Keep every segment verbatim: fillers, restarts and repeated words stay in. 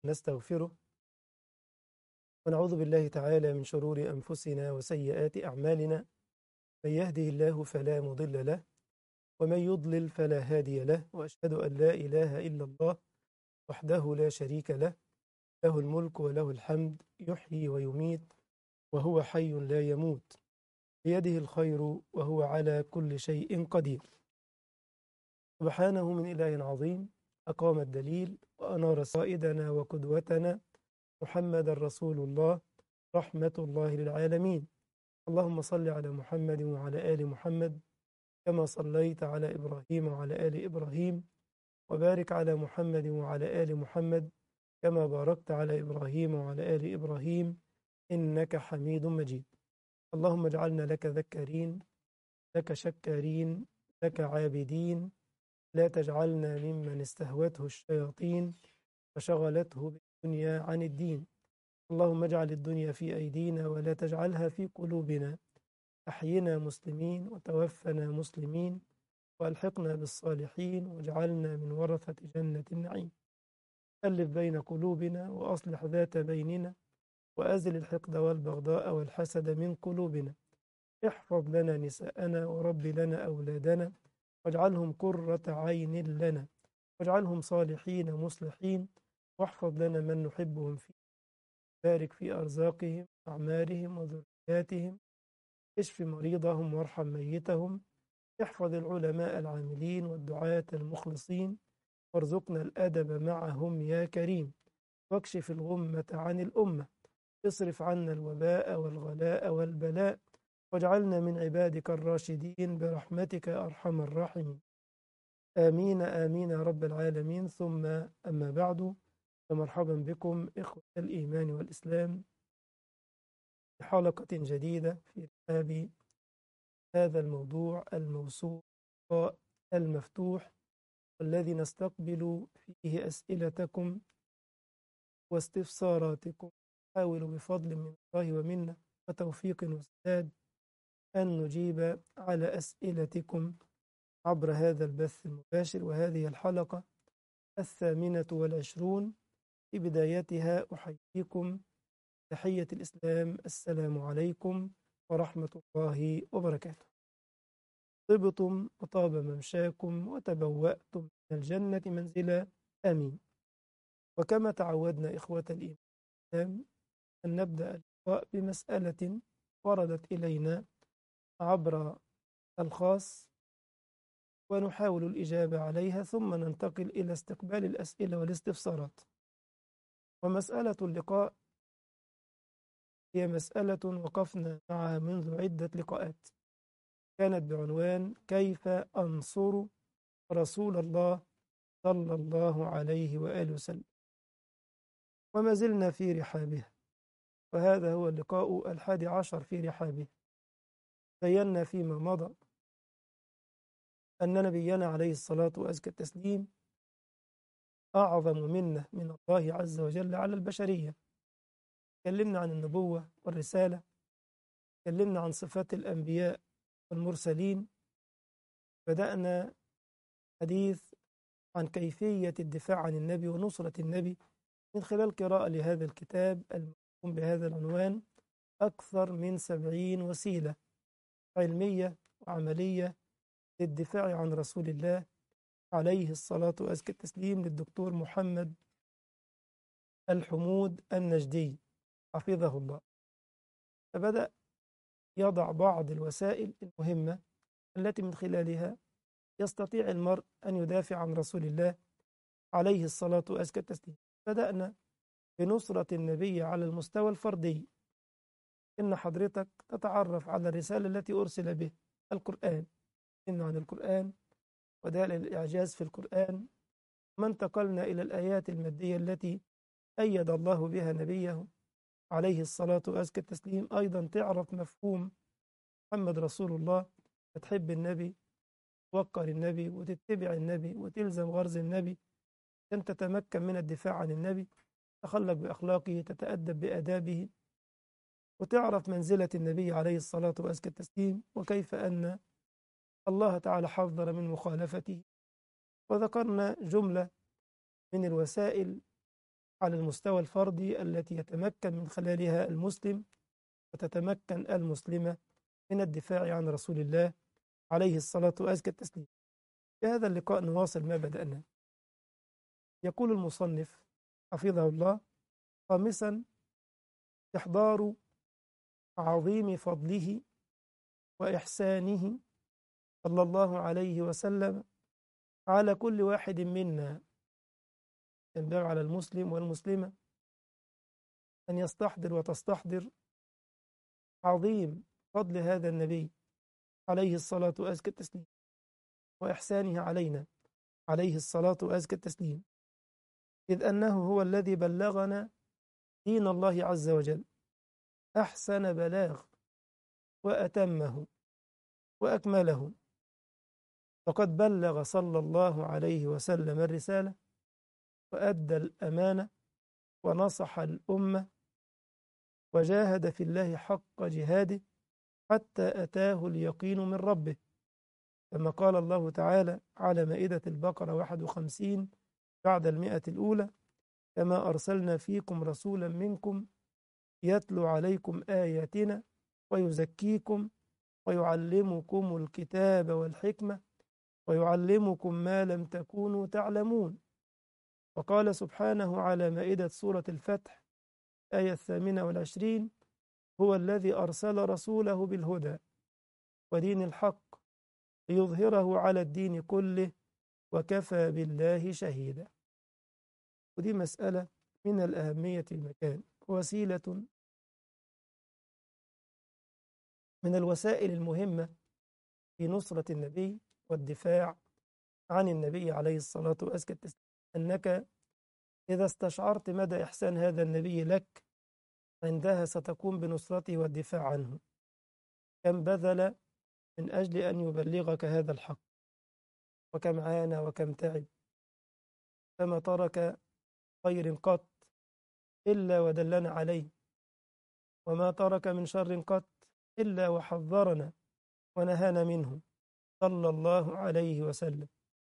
نستغفره ونعوذ بالله تعالى من شرور أنفسنا وسيئات أعمالنا. من يهده الله فلا مضل له ومن يضلل فلا هادي له، وأشهد أن لا إله إلا الله وحده لا شريك له، له الملك وله الحمد، يحيي ويميت وهو حي لا يموت، بيده الخير وهو على كل شيء قدير. سبحانه من إله عظيم أقام الدليل وأنار صائدنا وقدوتنا محمد رسول الله رحمة الله للعالمين. اللهم صل على محمد وعلى آل محمد كما صليت على إبراهيم وعلى آل إبراهيم، وبارك على محمد وعلى آل محمد كما باركت على إبراهيم وعلى آل إبراهيم إنك حميد مجيد. اللهم اجعلنا لك ذكارين، لك شكارين، لك عابدين، لا تجعلنا ممن استهوته الشياطين فشغلته بالدنيا عن الدين. اللهم اجعل الدنيا في أيدينا ولا تجعلها في قلوبنا، أحينا مسلمين وتوفنا مسلمين، وألحقنا بالصالحين واجعلنا من ورثة جنة النعيم. ألف بين قلوبنا وأصلح ذات بيننا، وأزل الحقد والبغضاء والحسد من قلوبنا. احفظ لنا نساءنا ورب لنا أولادنا، واجعلهم قرة عين لنا، واجعلهم صالحين مصلحين، واحفظ لنا من نحبهم فيه. بارك في أرزاقهم أعمارهم وذرياتهم، اشف مريضهم وارحم ميتهم، احفظ العلماء العاملين والدعاة المخلصين، وارزقنا الأدب معهم يا كريم، واكشف الغمة عن الأمة، اصرف عنا الوباء والغلاء والبلاء، واجعلنا من عبادك الراشدين برحمتك يا أرحم الراحمين. آمين آمين يا رب العالمين. ثم أما بعد، فمرحبا بكم إخوة الإيمان والإسلام في حلقة جديدة في رحاب هذا الموضوع الموسوعة المفتوح، والذي نستقبل فيه أسئلتكم واستفساراتكم. نحاول بفضل من الله ومنه وتوفيق وسداد أن نجيب على أسئلتكم عبر هذا البث المباشر. وهذه الحلقة الثامنة والعشرون. في بدايتها أحييكم تحية الإسلام، السلام عليكم ورحمة الله وبركاته. طبتم وطاب ممشاكم وتبوأتم من الجنة منزلا، آمين. وكما تعودنا إخوة الإيمان أن نبدأ اللقاء بمسألة وردت إلينا عبر الخاص ونحاول الإجابة عليها، ثم ننتقل إلى استقبال الأسئلة والاستفسارات. ومسألة اللقاء هي مسألة وقفنا معها منذ عدة لقاءات، كانت بعنوان كيف أنصر رسول الله صلى الله عليه وآله وسلم، وما زلنا في رحابها، وهذا هو اللقاء الحادي عشر في رحابه. بينا فيما مضى أن نبينا عليه الصلاة وأزكى التسليم أعظم منة من الله عز وجل على البشرية. تكلمنا عن النبوة والرسالة، تكلمنا عن صفات الأنبياء والمرسلين، بدأنا حديث عن كيفية الدفاع عن النبي ونصرة النبي من خلال قراءة لهذا الكتاب المكتوب بهذا العنوان، أكثر من سبعين وسيلة علمية وعملية للدفاع عن رسول الله عليه الصلاة وأزكى التسليم، للدكتور محمد الحمود النجدي حفظه الله. فبدأ يضع بعض الوسائل المهمة التي من خلالها يستطيع المرء أن يدافع عن رسول الله عليه الصلاة وأزكى التسليم. بدأنا بنصرة النبي على المستوى الفردي، إن حضرتك تتعرف على الرسالة التي أرسل به القرآن، إن عن القرآن ودلائل الإعجاز في القرآن، ما انتقلنا إلى الآيات المادية التي أيد الله بها نبيه عليه الصلاة وأزكى التسليم. أيضا تعرف مفهوم محمد رسول الله، تحب النبي، توقر النبي، وتتبع النبي، وتلزم غرز النبي، أن تتمكن من الدفاع عن النبي، تخلق بأخلاقه، تتأدب بآدابه، وتعرف منزلة النبي عليه الصلاة وأزكى التسليم، وكيف أن الله تعالى حذر من مخالفته. وذكرنا جملة من الوسائل على المستوى الفردي التي يتمكن من خلالها المسلم وتتمكن المسلمة من الدفاع عن رسول الله عليه الصلاة وأزكى التسليم. في هذا اللقاء نواصل ما بدأنا. يقول المصنف حفظه الله: خامسا، إحضار عظيم فضله وإحسانه صلى الله عليه وسلم على كل واحد منا. ينبغي على المسلم والمسلمة أن يستحضر وتستحضر عظيم فضل هذا النبي عليه الصلاة وأزكى التسليم، وإحسانه علينا عليه الصلاة وأزكى التسليم، إذ أنه هو الذي بلغنا دين الله عز وجل أحسن بلاغ وأتمه وأكمله. فقد بلغ صلى الله عليه وسلم الرسالة وأدى الأمانة ونصح الأمة وجاهد في الله حق جهاده حتى أتاه اليقين من ربه، كما قال الله تعالى على مائدة البقرة واحد وخمسين بعد المئة الأولى: كما أرسلنا فيكم رسولا منكم يتلو عليكم آياتنا ويزكيكم ويعلمكم الكتاب والحكمة ويعلمكم ما لم تكونوا تعلمون. وقال سبحانه على مائدة سورة الفتح آية الثامنة والعشرين: هو الذي أرسل رسوله بالهدى ودين الحق ليظهره على الدين كله وكفى بالله شهيدا. ودي مسألة من الأهمية المكان، وسيلة من الوسائل المهمة في نصرة النبي والدفاع عن النبي عليه الصلاة وأزكى التسليم. أنك إذا استشعرت مدى إحسان هذا النبي لك عندها ستقوم بنصرته والدفاع عنه. كم بذل من أجل أن يبلغك هذا الحق، وكم عانى وكم تعب، فما ترك خير قط إلا ودلنا عليه، وما ترك من شر قط إلا وحذرنا ونهانا منه صلى الله عليه وسلم.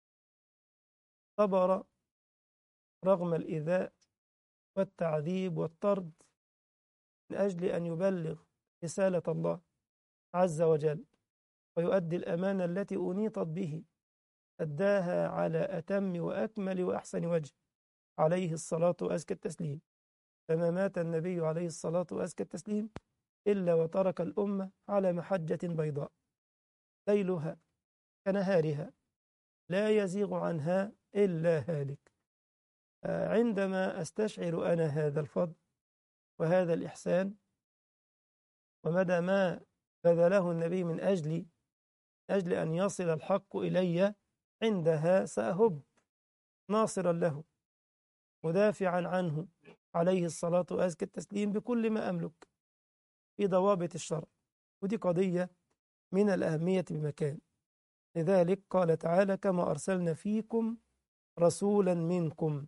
صبر رغم الإيذاء والتعذيب والطرد من أجل أن يبلغ رسالة الله عز وجل ويؤدي الأمانة التي أنيطت به، أداها على أتم وأكمل وأحسن وجه عليه الصلاة وأزكى التسليم. فما مات النبي عليه الصلاة وأزكى التسليم إلا وترك الأمة على محجة بيضاء ليلها كنهارها لا يزيغ عنها إلا هالك. عندما أستشعر أنا هذا الفضل وهذا الإحسان ومدى ما بذله النبي من أجلي أجل أن يصل الحق إلي، عندها سأهب ناصرا له مدافعا عنه عليه الصلاة وأزكى التسليم بكل ما أملك في ضوابط الشرع. ودي قضية من الأهمية بمكان. لذلك قال تعالى: كما أرسلنا فيكم رسولا منكم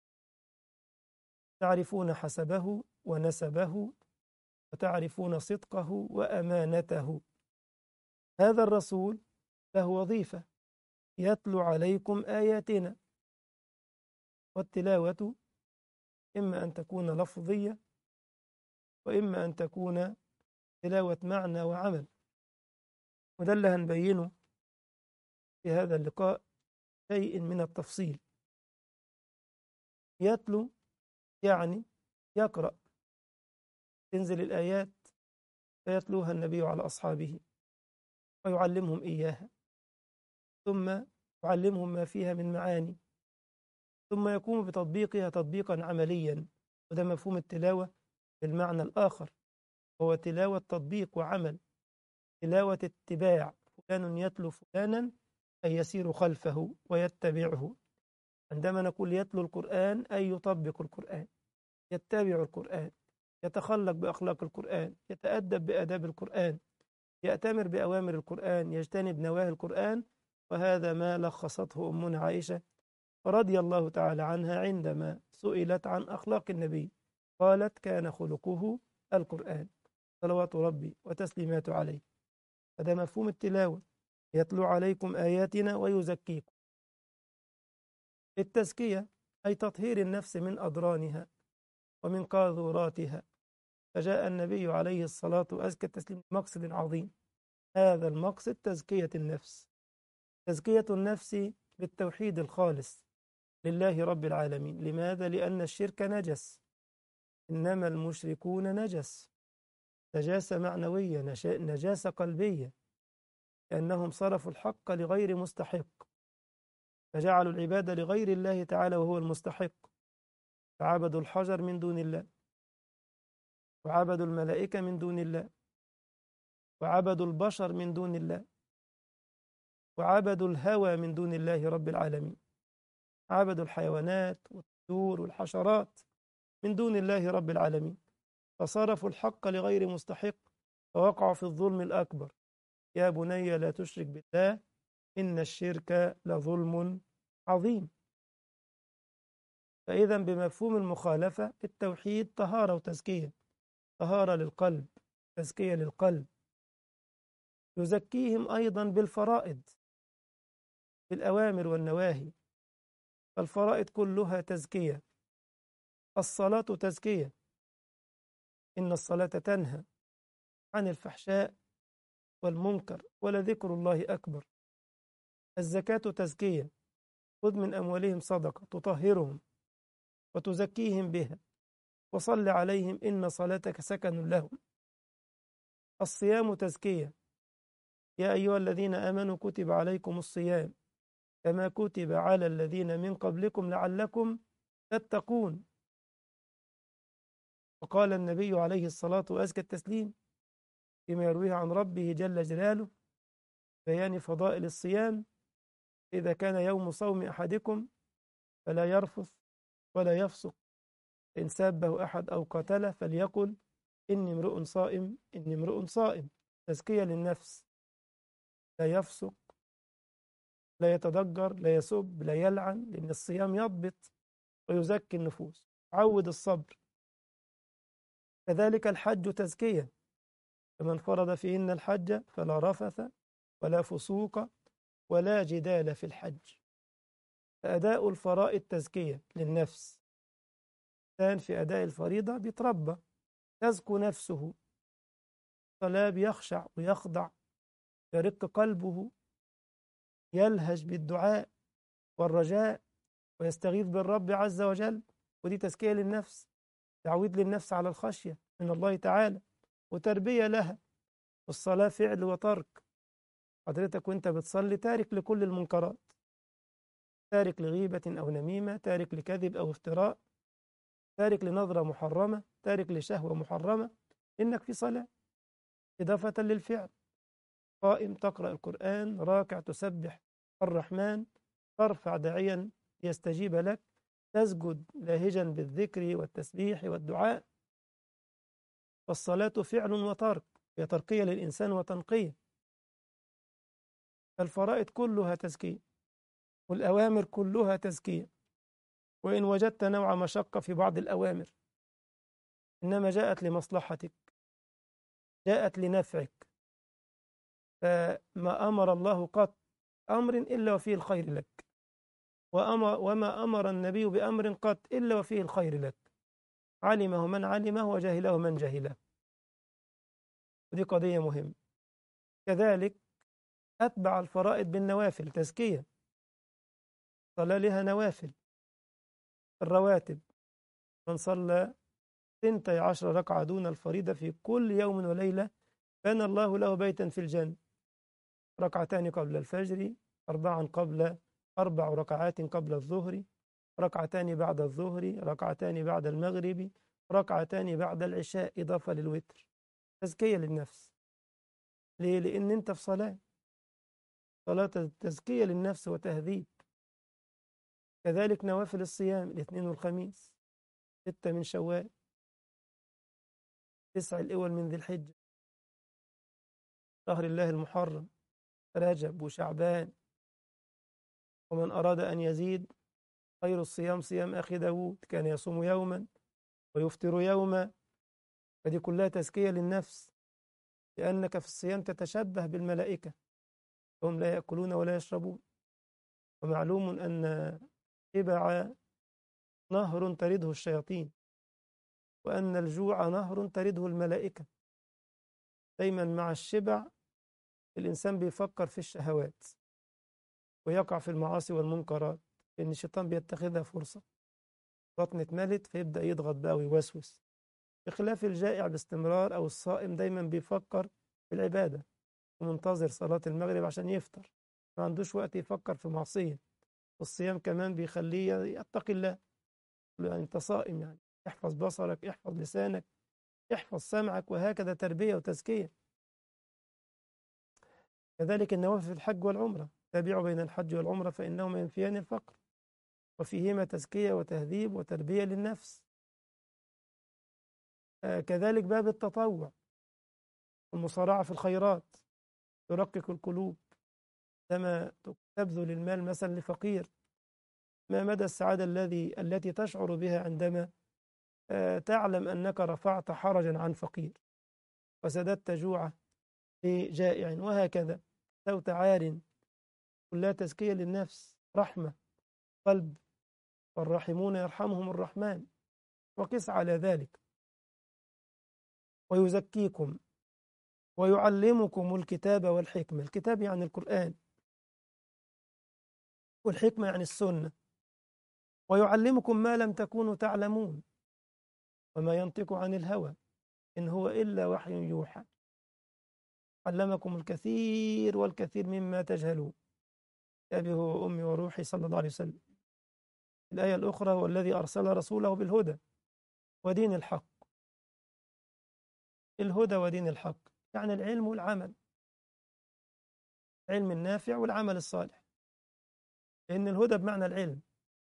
تعرفون حسبه ونسبه وتعرفون صدقه وأمانته. هذا الرسول له وظيفة: يتلو عليكم آياتنا. والتلاوة إما أن تكون لفظية وإما أن تكون تلاوة معنى وعمل، وده اللي هنبينه في هذا اللقاء شيء من التفصيل. يتلو يعني يقرأ، تنزل الآيات فيتلوها النبي على أصحابه ويعلمهم إياها، ثم يعلمهم ما فيها من معاني، ثم يقوم بتطبيقها تطبيقا عمليا. وده مفهوم التلاوة بالمعنى الآخر، هو تلاوة تطبيق وعمل، تلاوة اتباع. فلان يتلو فلانا أي يسير خلفه ويتبعه. عندما نقول يتلو القرآن أي يطبق القرآن، يتبع القرآن، يتخلق بأخلاق القرآن، يتأدب بآداب القرآن، يأتمر بأوامر القرآن، يجتنب نواهي القرآن. وهذا ما لخصته أمنا عائشة رضي الله تعالى عنها عندما سئلت عن أخلاق النبي، قالت: كان خلقه القرآن صلوات ربي وتسليماته عليه. هذا مفهوم التلاوة: يتلو عليكم آياتنا ويزكيكم. التزكية أي تطهير النفس من أضرانها ومن قاذوراتها. فجاء النبي عليه الصلاة وأزكى التسليم مقصد عظيم. هذا المقصد تزكية النفس، تزكية النفس بالتوحيد الخالص لله رب العالمين. لماذا؟ لأن الشرك نجس، إنما المشركون نجس، نجاسة معنوية، نجاسة قلبية، لأنهم صرفوا الحق لغير مستحق، فجعلوا العبادة لغير الله تعالى وهو المستحق، فعبدوا الحجر من دون الله، وعبدوا الملائكة من دون الله، وعبدوا البشر من دون الله، وعبدوا الهوى من دون الله رب العالمين، عبدوا الحيوانات والطيور والحشرات من دون الله رب العالمين، فصرفوا الحق لغير مستحق، فوقعوا في الظلم الأكبر. يا بني لا تشرك بالله إن الشرك لظلم عظيم. فإذا بمفهوم المخالفة التوحيد طهارة وتزكية، طهارة للقلب، تزكية للقلب. يزكيهم أيضا بالفرائض، بالأوامر والنواهي، فالفرائض كلها تزكية. الصلاة تزكية، إن الصلاة تنهى عن الفحشاء والمنكر ولذكر الله أكبر. الزكاة تزكية، خذ من أموالهم صدقة تطهرهم وتزكيهم بها، وصل عليهم إن صلاتك سكن لهم. الصيام تزكية، يا أيها الذين آمنوا كتب عليكم الصيام كما كتب على الذين من قبلكم لعلكم تتقون. وقال النبي عليه الصلاة وأزكى التسليم فيما يرويه عن ربه جل جلاله بيان فضائل الصيام: إذا كان يوم صوم أحدكم فلا يرفث ولا يفسق، إن سابه أحد أو قتله فليقل إني امرؤ صائم، إني امرؤ صائم. تزكية للنفس، لا يفسق، لا يتضجر، لا يسب، لا يلعن، لأن الصيام يضبط ويزكي النفوس. عود الصبر. كذلك الحج تزكية، فمن فرض فيهن الحج فلا رفث ولا فسوق ولا جدال في الحج. فأداء الفرائض تزكية للنفس. كان في أداء الفريضة بيتربى، تزكو نفسه، صلاة بيخشع ويخضع، يرق قلبه، يلهج بالدعاء والرجاء ويستغيث بالرب عز وجل، ودي تزكية للنفس، تعويد للنفس على الخشية من الله تعالى وتربية لها. والصلاة فعل وترك، حضرتك وانت بتصلي تارك لكل المنكرات، تارك لغيبة أو نميمة، تارك لكذب أو افتراء، تارك لنظرة محرمة، تارك لشهوة محرمة، إنك في صلاة. إضافة للفعل، قائم تقرأ القرآن، راكع تسبح الرحمن، ترفع داعيا يستجيب لك، تسجد لاهجا بالذكر والتسبيح والدعاء. فالصلاة فعل وترك، هي ترقية للإنسان وتنقية. الفرائض كلها تزكية، والأوامر كلها تزكية، وإن وجدت نوع مشقة في بعض الأوامر إنما جاءت لمصلحتك، جاءت لنفعك. فما أمر الله قط أمر إلا وفيه الخير لك، وأمر وما أمر النبي بأمر قط إلا وفيه الخير لك، علمه من علمه وجهله من جهله. ودي قضية مهمة. كذلك أتبع الفرائض بالنوافل تزكية، صلاة لها نوافل. الرواتب، من صلى ثنتي عشر ركعة دون الفريضة في كل يوم وليلة بنى الله له بيتا في الجنة، ركعتان قبل الفجر، أربعا قبل أربع ركعات قبل الظهر، ركعتان بعد الظهر، ركعتان بعد المغرب، ركعتان بعد العشاء، إضافة للوتر. تزكية للنفس. ليه؟ لأن أنت في صلاة، صلاة تزكية للنفس وتهذيب. كذلك نوافل الصيام، الاثنين والخميس، ستة من شوال، تسع الأول من ذي الحجة، شهر الله المحرم، رجب وشعبان. ومن أراد أن يزيد خير الصيام صيام أخي داود، كان يصوم يوما ويفطر يوما. فدي كلها تزكية للنفس، لأنك في الصيام تتشبه بالملائكة، هم لا يأكلون ولا يشربون. ومعلوم أن الشبع نهر ترده الشياطين، وأن الجوع نهر ترده الملائكة. دايما مع الشبع الإنسان بيفكر في الشهوات ويقع في المعاصي والمنكرات، لأن الشيطان بيتخذها فرصة. بطنه اتملت فيبدأ يضغط بقى ويوسوس، بخلاف الجائع باستمرار أو الصائم دايما بيفكر في العبادة ومنتظر صلاة المغرب عشان يفطر، ما عندوش وقت يفكر في معصية. والصيام كمان بيخليه يتقي الله، يعني أنت صائم، يعني احفظ بصرك، احفظ لسانك، احفظ سمعك، وهكذا تربية وتزكية. كذلك النوافل في الحج والعمرة، تابعوا بين الحج والعمرة فإنهما ينفيان الفقر، وفيهما تزكية وتهذيب وتربية للنفس. آه كذلك باب التطوع والمصارعة في الخيرات ترقق القلوب. كما تبذل المال مثلا لفقير، ما مدى السعادة الذي التي تشعر بها عندما آه تعلم أنك رفعت حرجا عن فقير وسددت جوعه لجائع، وهكذا. صوت عار كلها تزكية للنفس، رحمة قلب، والراحمون يرحمهم الرحمن. وقس على ذلك. ويزكيكم ويعلمكم الكتاب والحكمة. الكتاب يعني القرآن، والحكمة يعني السنة. ويعلمكم ما لم تكونوا تعلمون، وما ينطق عن الهوى إن هو إلا وحي يوحى. علمكم الكثير والكثير مما تجهلون. أبي هو أمي وروحي صلى الله عليه وسلم. الآية الأخرى هو الذي أرسل رسوله بالهدى ودين الحق. الهدى ودين الحق يعني العلم والعمل، العلم النافع والعمل الصالح، لأن الهدى بمعنى العلم،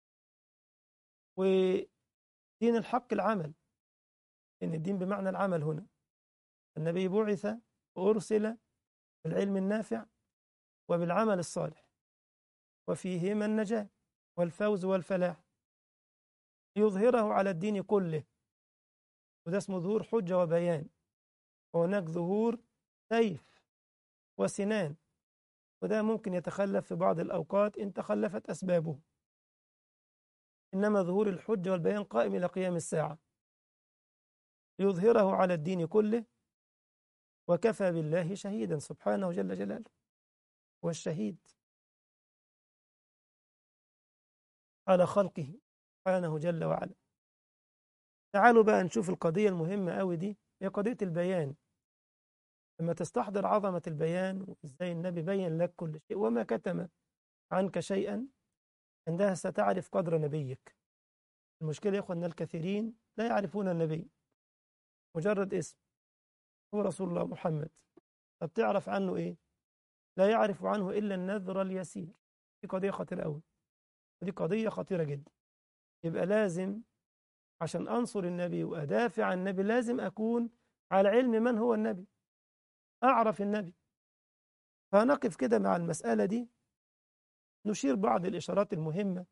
ودين الحق العمل، لأن الدين بمعنى العمل. هنا النبي بعث وأرسل بالعلم النافع وبالعمل الصالح، وفيهما النجاة والفوز والفلاح، ليظهره على الدين كله. وده اسمه ظهور حجة وبيان. وهناك ظهور سيف وسنان، وده ممكن يتخلف في بعض الأوقات إن تخلفت أسبابه، إنما ظهور الحجة والبيان قائم إلى قيام الساعة، ليظهره على الدين كله. وكفى بالله شهيدا سبحانه جل جلاله، والشهيد على خلقه سبحانه جل وعلا. تعالوا بقى نشوف القضية المهمة أوي دي، هي قضية البيان. لما تستحضر عظمة البيان وإزاي النبي بين لك كل شيء وما كتم عنك شيئا، عندها ستعرف قدر نبيك. المشكلة يا إخوة أن الكثيرين لا يعرفون النبي، مجرد اسم، هو رسول الله محمد. طب تعرف عنه إيه؟ لا يعرف عنه إلا النذر اليسير. دي قضية خطيرة أوي، ودي قضية خطيرة جدا. يبقى لازم عشان أنصر النبي وأدافع عن النبي لازم أكون على علم من هو النبي، أعرف النبي. فنقف كده مع المسألة دي، نشير بعض الإشارات المهمة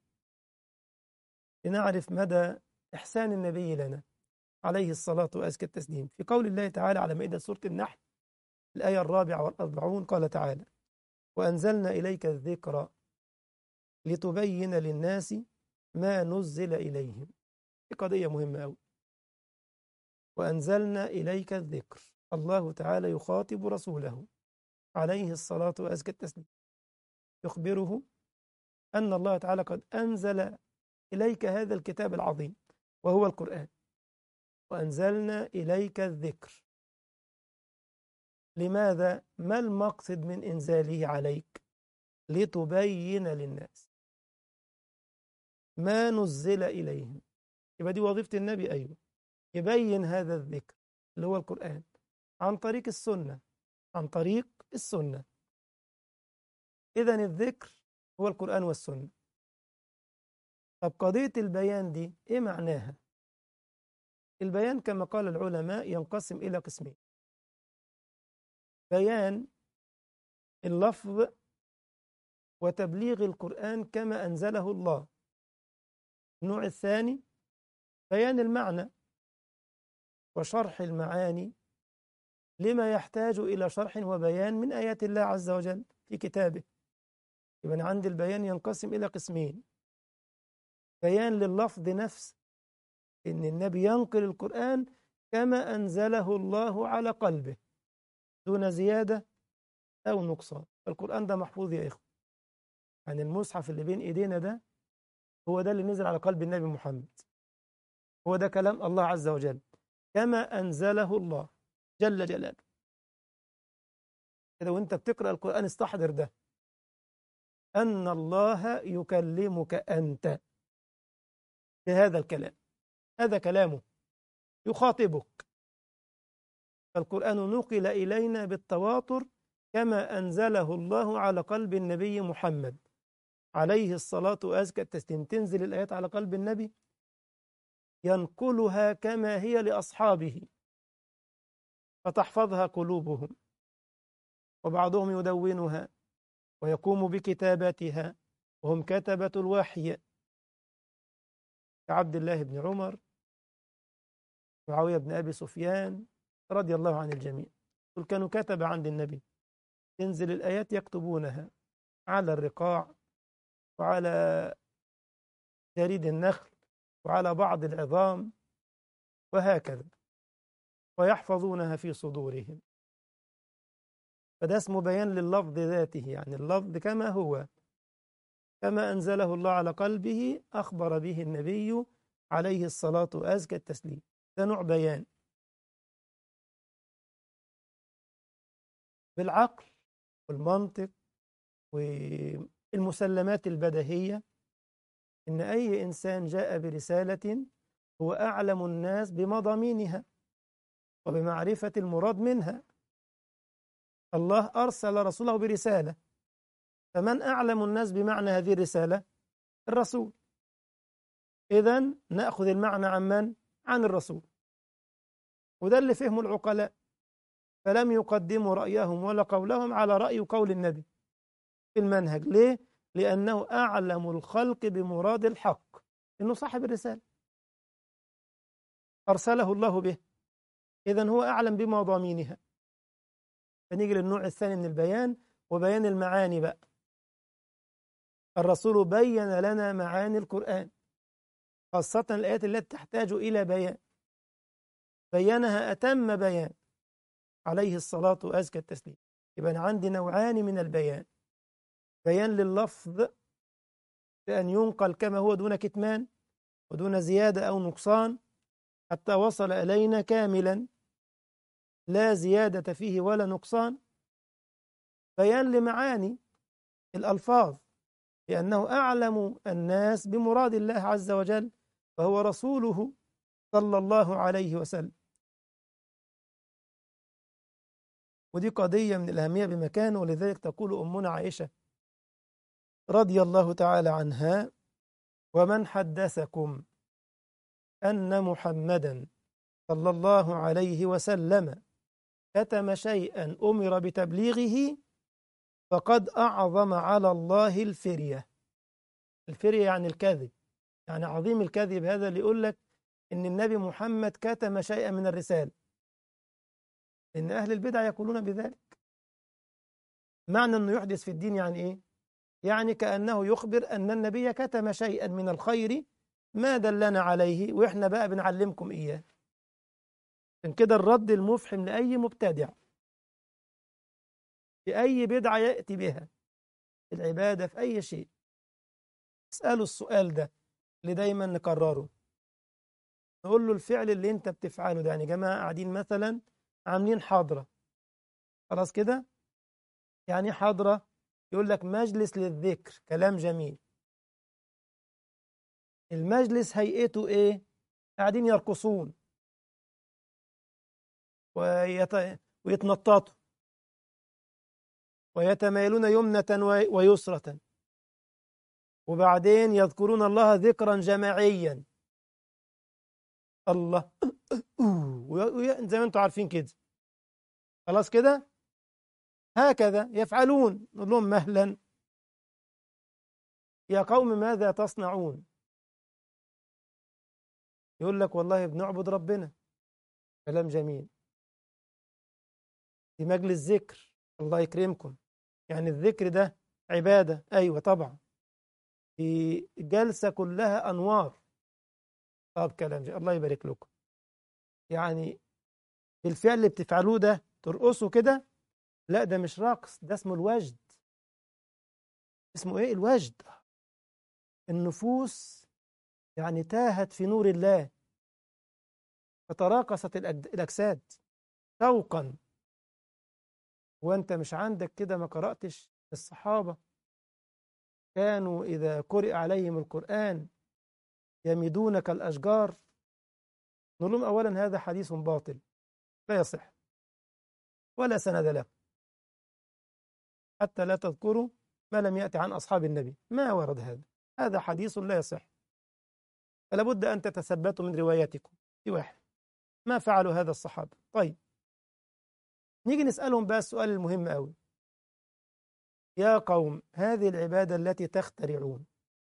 لنعرف مدى إحسان النبي لنا عليه الصلاة وأزكى التسليم. في قول الله تعالى على مائدة سورة النحل الآية الرابعة والأربعون قال تعالى: وأنزلنا إليك الذكر لتبين للناس ما نزل إليهم. دي قضية مهمة أوي. وأنزلنا إليك الذكر، الله تعالى يخاطب رسوله عليه الصلاة وأزكى التسليم، يخبره أن الله تعالى قد أنزل إليك هذا الكتاب العظيم وهو القرآن. وأنزلنا إليك الذكر. لماذا؟ ما المقصد من إنزاله عليك؟ لتبين للناس ما نزل إليهم. يبقى دي وظيفة النبي، أيوة، يبين هذا الذكر اللي هو القرآن عن طريق السنة، عن طريق السنة. إذن الذكر هو القرآن والسنة. طب قضية البيان دي إيه معناها؟ البيان كما قال العلماء ينقسم إلى قسمين: بيان اللفظ وتبليغ القرآن كما أنزله الله. النوع الثاني بيان المعنى وشرح المعاني لما يحتاج إلى شرح وبيان من آيات الله عز وجل في كتابه. يبقى عند البيان ينقسم إلى قسمين: بيان لللفظ نفسه، إن النبي ينقل القرآن كما أنزله الله على قلبه دون زيادة أو نقصان. القرآن ده محفوظ يا إخوة، يعني المصحف اللي بين إيدينا ده هو ده اللي نزل على قلب النبي محمد، هو ده كلام الله عز وجل كما أنزله الله جل جلاله. كده وانت بتقرأ القرآن استحضر ده، أن الله يكلمك أنت بهذا الكلام، هذا كلامه يخاطبك. فالقرآن نقل إلينا بالتواتر كما أنزله الله على قلب النبي محمد عليه الصلاة وأزكى التسليم. تنزل الآيات على قلب النبي ينقلها كما هي لأصحابه فتحفظها قلوبهم، وبعضهم يدونها ويقوم بكتابتها وهم كتبة الوحي كعبد الله بن عمر، معاوية بن أبي سفيان رضي الله عن الجميع، دول كانوا كتب عند النبي، تنزل الآيات يكتبونها على الرقاع وعلى جريد النخل وعلى بعض العظام وهكذا، ويحفظونها في صدورهم. فده اسمه بيان لللفظ ذاته، يعني اللفظ كما هو كما أنزله الله على قلبه أخبر به النبي عليه الصلاة وأزكى التسليم. ده نوع بيان بالعقل والمنطق والمسلمات البديهية، إن أي إنسان جاء برسالة هو أعلم الناس بمضامينها وبمعرفة المراد منها. الله أرسل رسوله برسالة، فمن أعلم الناس بمعنى هذه الرسالة؟ الرسول. إذن نأخذ المعنى عن من؟ عن الرسول. وده اللي فهمه العقلاء، فلم يقدموا رأيهم ولا قولهم على رأي وقول النبي في المنهج. ليه؟ لأنه أعلم الخلق بمراد الحق، إنه صاحب الرسالة أرسله الله به، إذن هو أعلم بمضامينها. فنيجي للنوع الثاني من البيان وبيان المعاني بقى. الرسول بين لنا معاني القرآن، خاصة الآيات التي تحتاج إلى بيان، بينها أتم بيان عليه الصلاة وأزكى التسليم. يبقى عندي نوعان من البيان: بيان لللفظ بأن ينقل كما هو دون كتمان ودون زيادة أو نقصان حتى وصل إلينا كاملا لا زيادة فيه ولا نقصان. بيان لمعاني الألفاظ لأنه أعلم الناس بمراد الله عز وجل فهو رسوله صلى الله عليه وسلم. ودي قضية من الأهمية بمكان، ولذلك تقول أمنا عائشة رضي الله تعالى عنها: ومن حدثكم أن محمدا صلى الله عليه وسلم كتم شيئا أمر بتبليغه فقد أعظم على الله الفرية. الفرية يعني الكذب، يعني عظيم الكذب هذا اللي يقول لك إن النبي محمد كتم شيئا من الرسالة، إن أهل البدع يقولون بذلك. معنى أنه يحدث في الدين يعني إيه؟ يعني كأنه يخبر أن النبي كتم شيئا من الخير ما دلنا عليه وإحنا بقى بنعلمكم إياه. من كده الرد المفحم لأي مبتدع في أي بدعة يأتي بها في العبادة في أي شيء، اسألوا السؤال ده اللي دايما نكرره، نقول له الفعل اللي انت بتفعله ده، يعني جماعة قاعدين مثلا عاملين حاضرة، خلاص كده، يعني حاضرة يقول لك مجلس للذكر، كلام جميل. المجلس هيئته ايه؟ قاعدين يرقصون ويت... ويتنططوا ويتمايلون يمنة ويسرة، وبعدين يذكرون الله ذكرا جماعيا، الله زي ما انتم عارفين كده، خلاص كده، هكذا يفعلون. نقول لهم مهلا يا قوم ماذا تصنعون؟ يقول لك والله بنعبد ربنا، كلام جميل، في مجلس ذكر، الله يكرمكم، يعني الذكر ده عبادة، أيوة طبعا، في جلسة كلها أنوار، طب كلام جي. الله يبارك لكم. يعني الفعل اللي بتفعلوه ده ترقصوا كده، لا ده مش رقص، ده اسمه الوجد. اسمه ايه؟ الوجد. النفوس يعني تاهت في نور الله، فتراقصت الأج- الأجساد شوقا. وانت مش عندك كده؟ ما قرأتش الصحابة كانوا إذا قرئ عليهم القرآن يمدون كالأشجار؟ نقول لهم أولا هذا حديث باطل لا يصح ولا سند له، حتى لا تذكروا ما لم يأتي عن أصحاب النبي، ما ورد هذا، هذا حديث لا يصح، فلا بد أن تتثبتوا من رواياتكم. في واحد، ما فعلوا هذا الصحابة. طيب نيجي نسألهم بقى السؤال المهم أوي. يا قوم، هذه العبادة التي تخترعون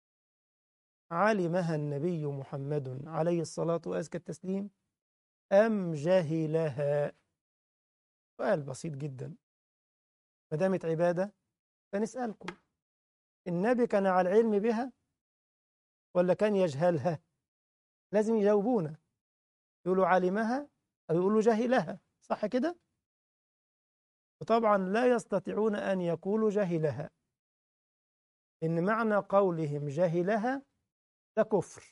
علمها النبي محمد عليه الصلاة وأزكى التسليم أم جهلها؟ سؤال بسيط جدا. ما دامت عبادة فنسألكم، النبي كان على العلم بها ولا كان يجهلها؟ لازم يجاوبونا، يقولوا علمها أو يقولوا جهلها، صح كده؟ وطبعا لا يستطيعون أن يقولوا جهلها، إن معنى قولهم جهلها ده كفر.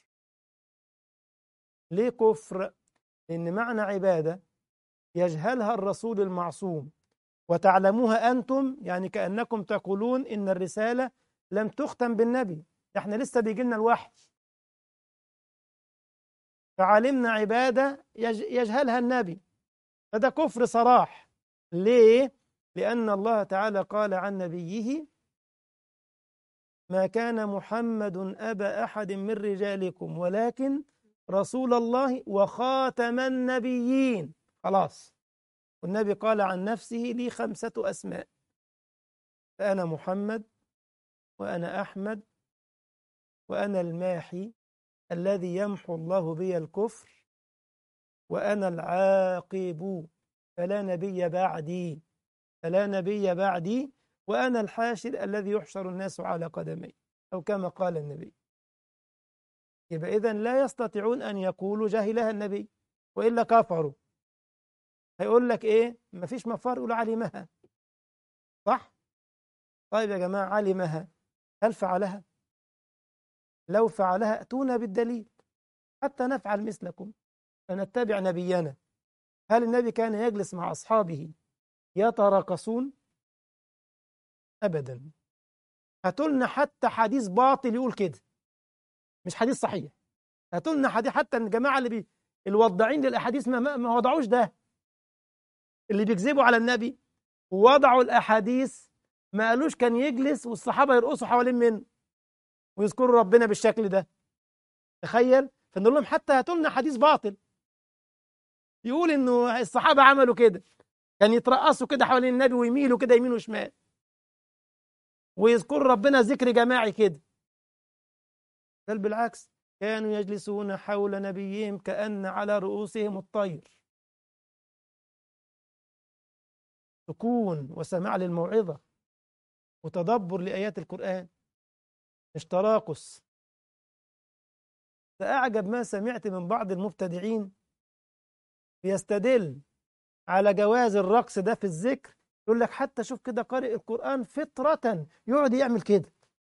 ليه كفر؟ لأن معنى عبادة يجهلها الرسول المعصوم وتعلموها أنتم، يعني كأنكم تقولون إن الرسالة لم تختم بالنبي، احنا لسه بيجي لنا الوحي، فعلمنا عبادة يج- يجهلها النبي، فده كفر صراح. ليه؟ لأن الله تعالى قال عن نبيه: ما كان محمد أبا أحد من رجالكم ولكن رسول الله وخاتم النبيين. خلاص. والنبي قال عن نفسه: لي خمسة أسماء، فأنا محمد، وأنا أحمد، وأنا الماحي الذي يمحو الله بي الكفر، وأنا العاقب فلا نبي بعدي فلا نبي بعدي وأنا الحاشر الذي يحشر الناس على قدمي، أو كما قال النبي. يبقى إذن لا يستطيعون أن يقولوا جهلها النبي، وإلا كفروا. هيقول لك إيه؟ مفيش مفر، يقول علمها. صح؟ طيب يا جماعة، علمها، هل فعلها؟ لو فعلها أتونا بالدليل حتى نفعل مثلكم فنتبع نبينا. هل النبي كان يجلس مع أصحابه يتراقصون؟ أبدا. هاتوا لنا حتى حديث باطل يقول كده، مش حديث صحيح. هاتوا لنا حديث، حتى الجماعة اللي بي... الوضاعين للأحاديث ما, ما ما وضعوش ده، اللي بيكذبوا على النبي ووضعوا الأحاديث ما قالوش كان يجلس والصحابة يرقصوا حوالين منه ويذكروا ربنا بالشكل ده. تخيل. فنقول لهم حتى هاتوا لنا حديث باطل يقول إنه الصحابة عملوا كده، كان يترقصوا كده حوالين النبي ويميلوا كده يمين وشمال ويذكروا ربنا ذكر جماعي كده. بل بالعكس، كانوا يجلسون حول نبيهم كأن على رؤوسهم الطير. سكون وسماع للموعظة وتدبر لآيات القرآن، مش تراقص. فأعجب ما سمعت من بعض المبتدعين يستدل على جواز الرقص ده في الذكر، يقول لك حتى شوف كده قارئ القرآن فطرة يقعد يعمل كده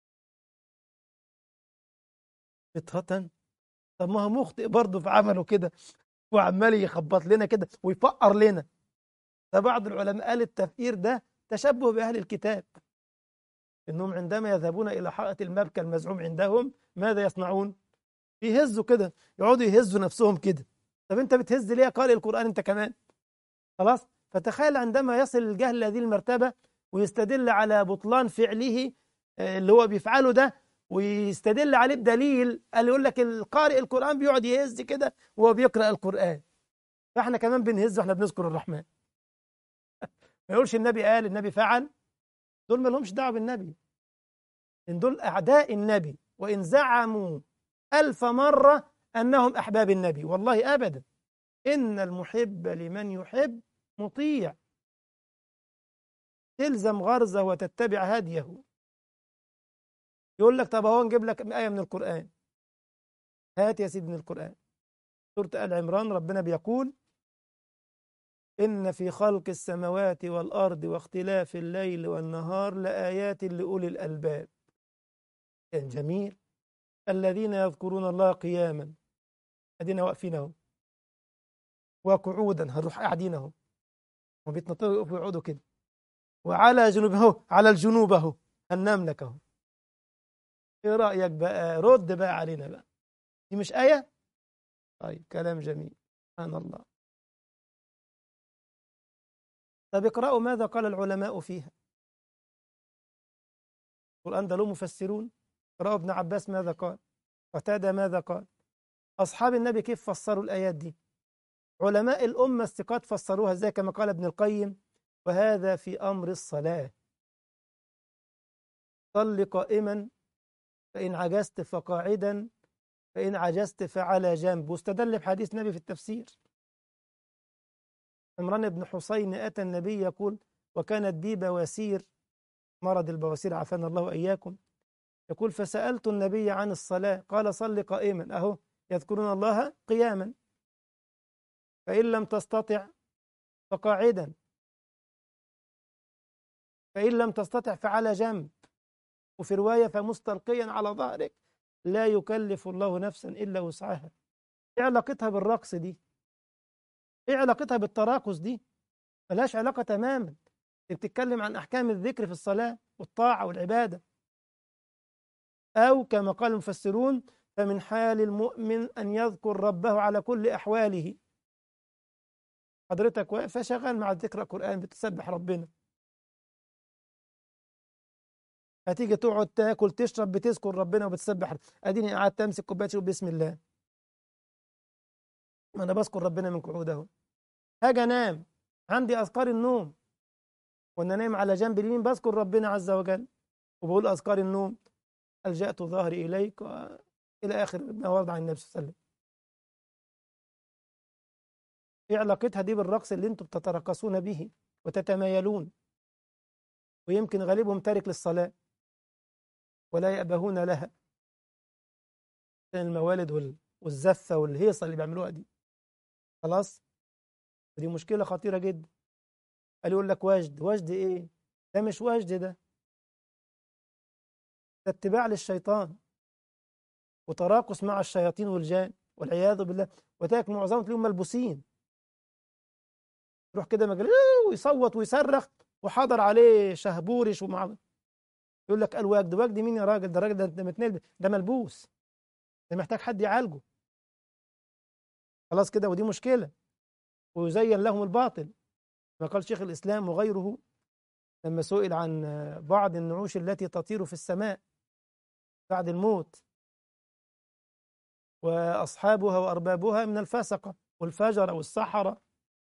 فطرة. طب ما هو مخطئ برضه في عمله كده، وعمال يخبط لنا كده ويفقر لنا. فبعض العلماء قال التفكير ده تشبه بأهل الكتاب، إنهم عندما يذهبون إلى حائط المبكى المزعوم عندهم ماذا يصنعون؟ يهزوا كده، يقعدوا يهزوا نفسهم كده. طب أنت بتهز ليه قارئ القرآن أنت كمان؟ خلاص. فتخيل عندما يصل الجهل هذه المرتبة ويستدل على بطلان فعله آه، اللي هو بيفعله ده، ويستدل عليه بدليل، قال يقول لك القارئ القرآن بيقعد يهز كده وهو بيقرأ القرآن، فاحنا كمان بنهز واحنا بنذكر الرحمن. ما يقولش النبي قال، النبي فعل. دول ما لهمش دعوه بالنبي، ان دول اعداء النبي، وان زعموا الف مره انهم احباب النبي، والله ابدا. ان المحب لمن يحب مطيع، تلزم غرزه وتتبع هديه. يقول لك طب اهو نجيب لك ايه من القران، هات يا سيدي من القران. سورة آل عمران ربنا بيقول إن في خلق السماوات والأرض واختلاف الليل والنهار لآيات لأولي الألباب. كان جميل. الذين يذكرون الله قياما، أدينا واقفين أهو، وقعودا هنروح قاعدين أهو، وبيتنططوا يقفوا يقعدوا كده، وعلى جنوبه أهو، على الجنوب أهو، هننام لك أهو. إيه رأيك بقى؟ رد بقى علينا بقى، دي مش آية؟ طيب كلام جميل، سبحان الله. طب اقرأوا ماذا قال العلماء فيها. القرآن ده له مفسرون. اقرأوا ابن عباس ماذا قال، قتادة ماذا قال، أصحاب النبي كيف فسروا الآيات دي، علماء الأمة الثقات فسروها ازاي، كما قال ابن القيم وهذا في أمر الصلاة. صل قائما فإن عجزت فقاعدا فإن عجزت فعلى جنب، واستدل بحديث نبي في التفسير. عمران بن حسين أتى النبي يقول وكانت بي بواسير، مرض البواسير عافانا الله وإياكم، يقول فسألت النبي عن الصلاة قال صل قائما، أهو يذكرون الله قياما، فإن لم تستطع فقاعدا فإن لم تستطع فعلى جنب، وفي رواية فمستلقيا على ظهرك، لا يكلف الله نفسا إلا وسعها. إيه علاقتها بالرقص دي؟ إيه علاقتها بالتراقص دي؟ ملهاش علاقة تماما. بتتكلم عن أحكام الذكر في الصلاة والطاعة والعبادة. أو كما قال المفسرون فمن حال المؤمن أن يذكر ربه على كل أحواله. حضرتك واقف شغال مع ذكر القرآن بتسبح ربنا، هتيجي تقعد تاكل تشرب بتذكر ربنا وبتسبح، اديني قعدت امسك كوبايه شاي بسم الله، ما انا بذكر ربنا من قعود اهو. هاجي انام عندي اذكار النوم، وانا نايم على جنب اليمين بذكر ربنا عز وجل وبقول اذكار النوم، الجأت ظهري اليك الى اخر ما ورد عن النبي صلى الله عليه وسلم. ايه علاقتها دي بالرقص اللي انتم بتترقصون به وتتمايلون، ويمكن غالبهم تارك للصلاه ولا يأبهون لها، الموالد وال- والزفه والهيصه اللي بيعملوها دي. خلاص، ودي مشكله خطيره جدا. قال يقول لك وجد، وجد ايه؟ ده مش وجد، ده ده اتباع للشيطان وتراقص مع الشياطين والجان والعياذ بالله. وتاك معظمهم تلاقيهم ملبوسين، يروح كده مجال ويصوت ويصرخ وحضر عليه شهبورش ومع، يقول لك قال وجد. وجد مين يا راجل؟ ده الراجل ده ده متنل، ده ملبوس، ده محتاج حد يعالجه. خلاص كده، ودي مشكلة. ويزين لهم الباطل، ما قال شيخ الإسلام وغيره لما سئل عن بعض النعوش التي تطير في السماء بعد الموت، وأصحابها وأربابها من الفسقة والفجرة والسحرة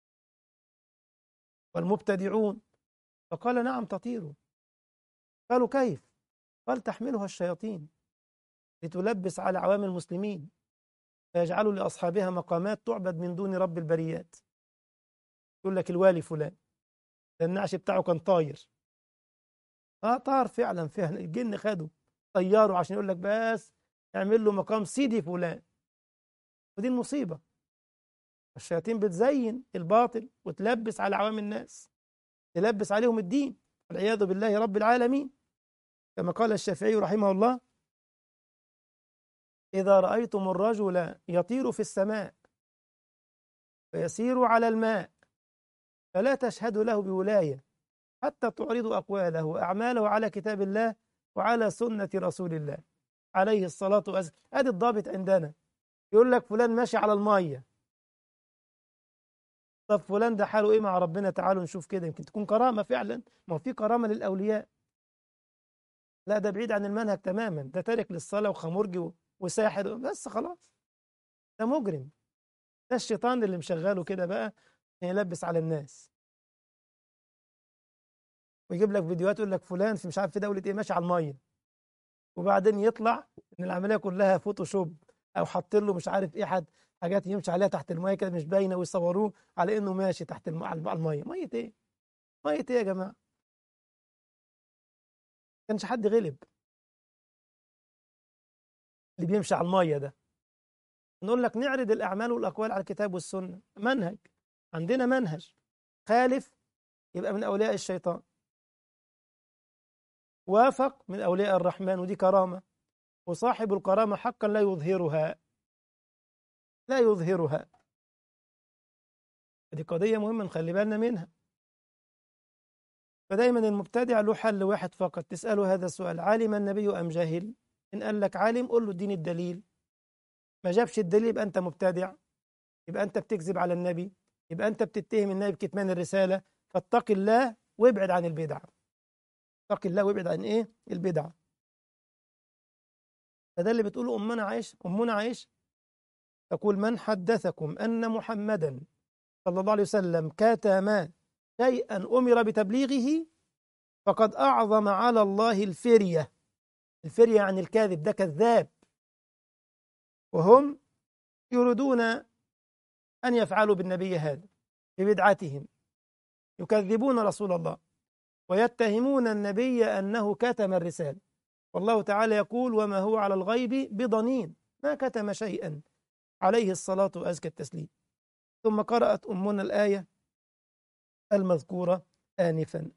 والمبتدعون، فقال نعم تطير. قالوا كيف؟ قال تحملها الشياطين لتلبس على عوام المسلمين، فيجعلوا لأصحابها مقامات تعبد من دون رب البريات. يقول لك الوالي فلان ده النعش بتاعه كان طاير، اه طار فعلا، فعلا الجن خده طياره عشان يقول لك بس اعمل له مقام سيدي فلان. ودي المصيبة، الشياطين بتزين الباطل وتلبس على عوام الناس، تلبس عليهم الدين والعياذ بالله رب العالمين. كما قال الشافعي رحمه الله إذا رأيتم الرجل يطير في السماء ويسير على الماء فلا تشهدوا له بولاية حتى تعرضوا أقواله وأعماله على كتاب الله وعلى سنة رسول الله عليه الصلاة والسلام. أدي الضابط عندنا. يقول لك فلان ماشي على المية، طب فلان ده حاله إيه مع ربنا؟ تعالوا نشوف كده، يمكن تكون كرامة فعلا، ما هو في كرامة للأولياء. لا ده بعيد عن المنهج تماما، ده تارك للصلاة وخمرجي وساحر بس خلاص، ده مجرم، ده الشيطان اللي مشغله كده بقى يلبس على الناس، ويجيب لك فيديوهات يقول لك فلان في مش عارف في دولة ايه ماشي على المية، وبعدين يطلع ان العملية كلها فوتوشوب، او حاطين له مش عارف ايه حد حاجات يمشي عليها تحت المية كده مش باينة، ويصوروه على انه ماشي تحت الم... على المية. مية ايه؟ مية ايه يا جماعة؟ كانش حد غلب اللي بيمشي على المية ده. نقول لك نعرض الأعمال والأقوال على الكتاب والسنة، منهج، عندنا منهج، خالف يبقى من أولياء الشيطان، وافق من أولياء الرحمن، ودي كرامة، وصاحب الكرامة حقا لا يظهرها، لا يظهرها. دي قضية مهمة نخلي بالنا منها. فدايما المبتدع له حل واحد فقط، تسأله هذا السؤال: علم النبي أم جهل؟ إن قال لك عالم قل له اديني الدليل. ما جابش الدليل يبقى أنت مبتدع، يبقى أنت بتكذب على النبي، يبقى أنت بتتهم النبي بكتمان الرسالة. فاتق الله وابعد عن البدعة، اتق الله وابعد عن إيه؟ البدعة. فده اللي بتقوله أمنا عائشة، أمنا عائشة تقول: من حدثكم أن محمدا صلى الله عليه وسلم كتم شيئا أمر بتبليغه فقد أعظم على الله الفرية. الفرية عن الكاذب، ده كذاب، وهم يريدون أن يفعلوا بالنبي هذا ببدعتهم، يكذبون رسول الله ويتهمون النبي أنه كتم الرسالة، والله تعالى يقول: وما هو على الغيب بضنين، ما كتم شيئا، عليه الصلاة وأزكى التسليم. ثم قرأت أمنا الآية المذكورة آنفا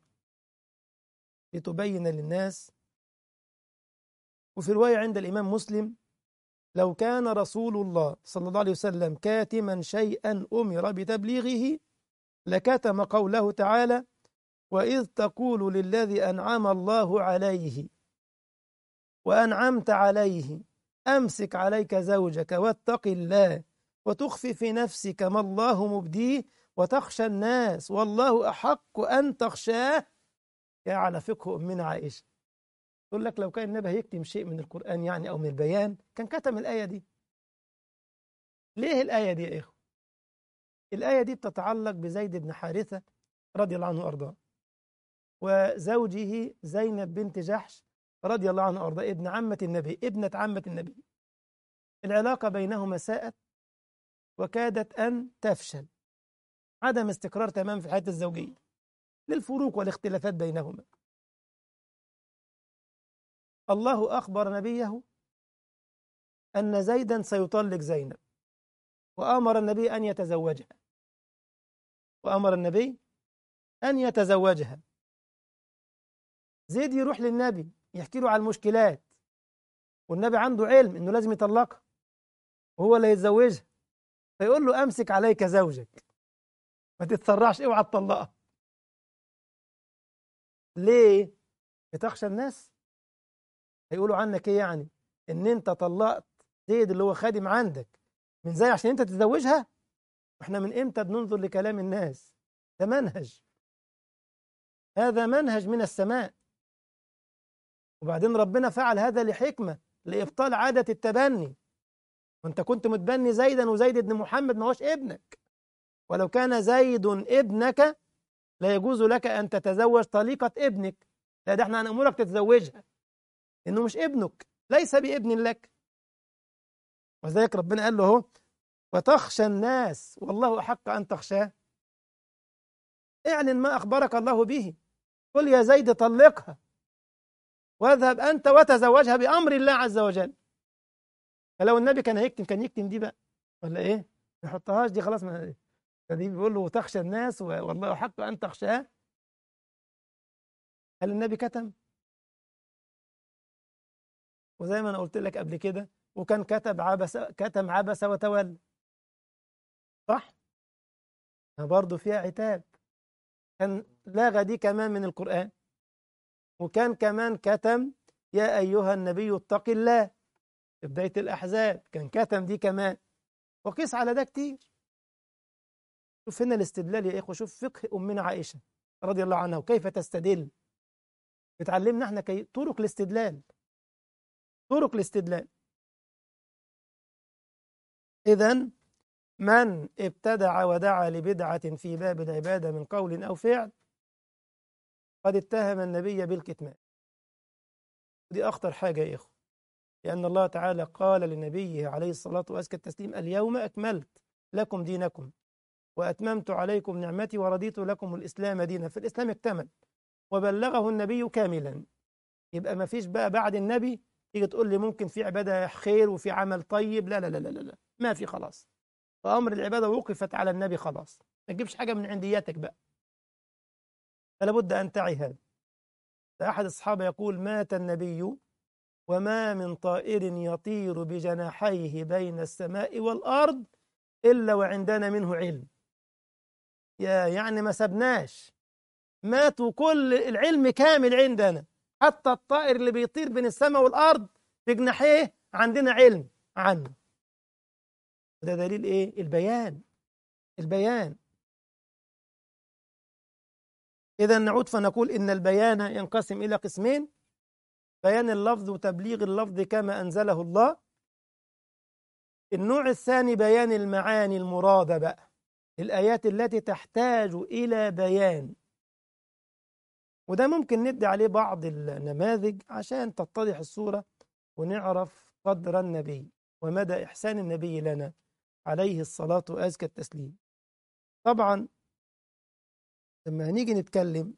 لتبين للناس. وفي رواية عند الإمام مسلم: لو كان رسول الله صلى الله عليه وسلم كاتما شيئا أمر بتبليغه لكتم قوله تعالى: وإذ تقول للذي أنعم الله عليه وأنعمت عليه أمسك عليك زوجك واتق الله وتخفي في نفسك ما الله مبديه وتخشى الناس والله أحق أن تخشاه. يا على فقه أمنا عائشة، تقول لك لو كان النبي هيكتم شيء من القرآن يعني أو من البيان كان كتم الآية دي. ليه الآية دي يا إخوة؟ الآية دي بتتعلق بزيد بن حارثة رضي الله عنه وأرضاه، وزوجه زينب بنت جحش رضي الله عنه وأرضاه، ابن عمة النبي، ابنة عمة النبي. العلاقة بينهما ساءت وكادت أن تفشل، عدم استقرار تمام في الحياة الزوجية للفروق والاختلافات بينهما. الله أخبر نبيه أن زيدا سيطلق زينب، وأمر النبي أن يتزوجها، وأمر النبي أن يتزوجها. زيد يروح للنبي يحكي له على المشكلات، والنبي عنده علم إنه لازم يطلقها وهو اللي يتزوجها، فيقول له: أمسك عليك زوجك، ما تتسرعش، اوعى تطلقها. ليه؟ بتخشى الناس هيقولوا عنك ايه يعني؟ ان انت طلقت زيد اللي هو خادم عندك من زي عشان انت تتزوجها؟ احنا من امتى بننظر لكلام الناس؟ ده منهج، هذا منهج من السماء. وبعدين ربنا فعل هذا لحكمة، لإبطال عادة التبني. وانت كنت متبني زيدا، وزيد ابن محمد ما هوش ابنك، ولو كان زيد ابنك لا يجوز لك أن تتزوج طليقة ابنك، لا ده احنا هنأمرك تتزوجها إنه مش ابنك، ليس بابن لك. وذلك ربنا قال له هو: وتخشى الناس والله أحق أن تخشاه. اعلن ما أخبرك الله به، قل يا زيد طلقها واذهب أنت وتزوجها بأمر الله عز وجل. فلو النبي كان هيكتم كان يكتم دي بقى ولا إيه؟ ما يحطهاش دي خلاص. ما دي بيقول له وتخشى الناس والله أحق أن تخشاه. هل النبي كتم؟ وزي ما أنا قلت لك قبل كده، وكان كتب عبس كتم عبس وتولى، صح؟ برضه فيها عتاب، كان لغى دي كمان من القرآن، وكان كمان كتم يا أيها النبي اتق الله في بداية الأحزاب، كان كتم دي كمان، وقيس على ده كتير. شوف هنا الاستدلال يا إخوة، شوف فقه أمنا عائشة رضي الله عنها وكيف تستدل، بتعلمنا احنا كي طرق الاستدلال، طرق الاستدلال. إذن من ابتدع ودعا لبدعة في باب العبادة من قول أو فعل قد اتهم النبي بالكتمان. دي أخطر حاجة يا إخوة، لأن الله تعالى قال لنبيه عليه الصلاة وأزكى التسليم: اليوم أكملت لكم دينكم وأتممت عليكم نعمتي ورضيت لكم الإسلام دينا. في الإسلام اكتمل وبلغه النبي كاملا، يبقى ما فيش بقى بعد النبي تيجي تقول لي ممكن في عبادة خير وفي عمل طيب، لا لا لا لا لا، ما في خلاص. فأمر العبادة وقفت على النبي خلاص، ما تجيبش حاجة من عندياتك بقى، فلا بد أن تعي هذا. فأحد الصحابة يقول: مات النبي وما من طائر يطير بجناحيه بين السماء والأرض إلا وعندنا منه علم. يا يعني ما سبناش، مات وكل العلم كامل عندنا، حتى الطائر اللي بيطير بين السماء والأرض بجناحيه عندنا علم عنه. ده دليل إيه؟ البيان. البيان. إذا نعود فنقول إن البيان ينقسم إلى قسمين: بيان اللفظ وتبليغ اللفظ كما أنزله الله. النوع الثاني بيان المعاني المرادة بقى، الآيات التي تحتاج إلى بيان، وده ممكن ندي عليه بعض النماذج عشان تتضح الصورة ونعرف قدر النبي ومدى إحسان النبي لنا عليه الصلاة وأزكى التسليم. طبعا لما هنيجي نتكلم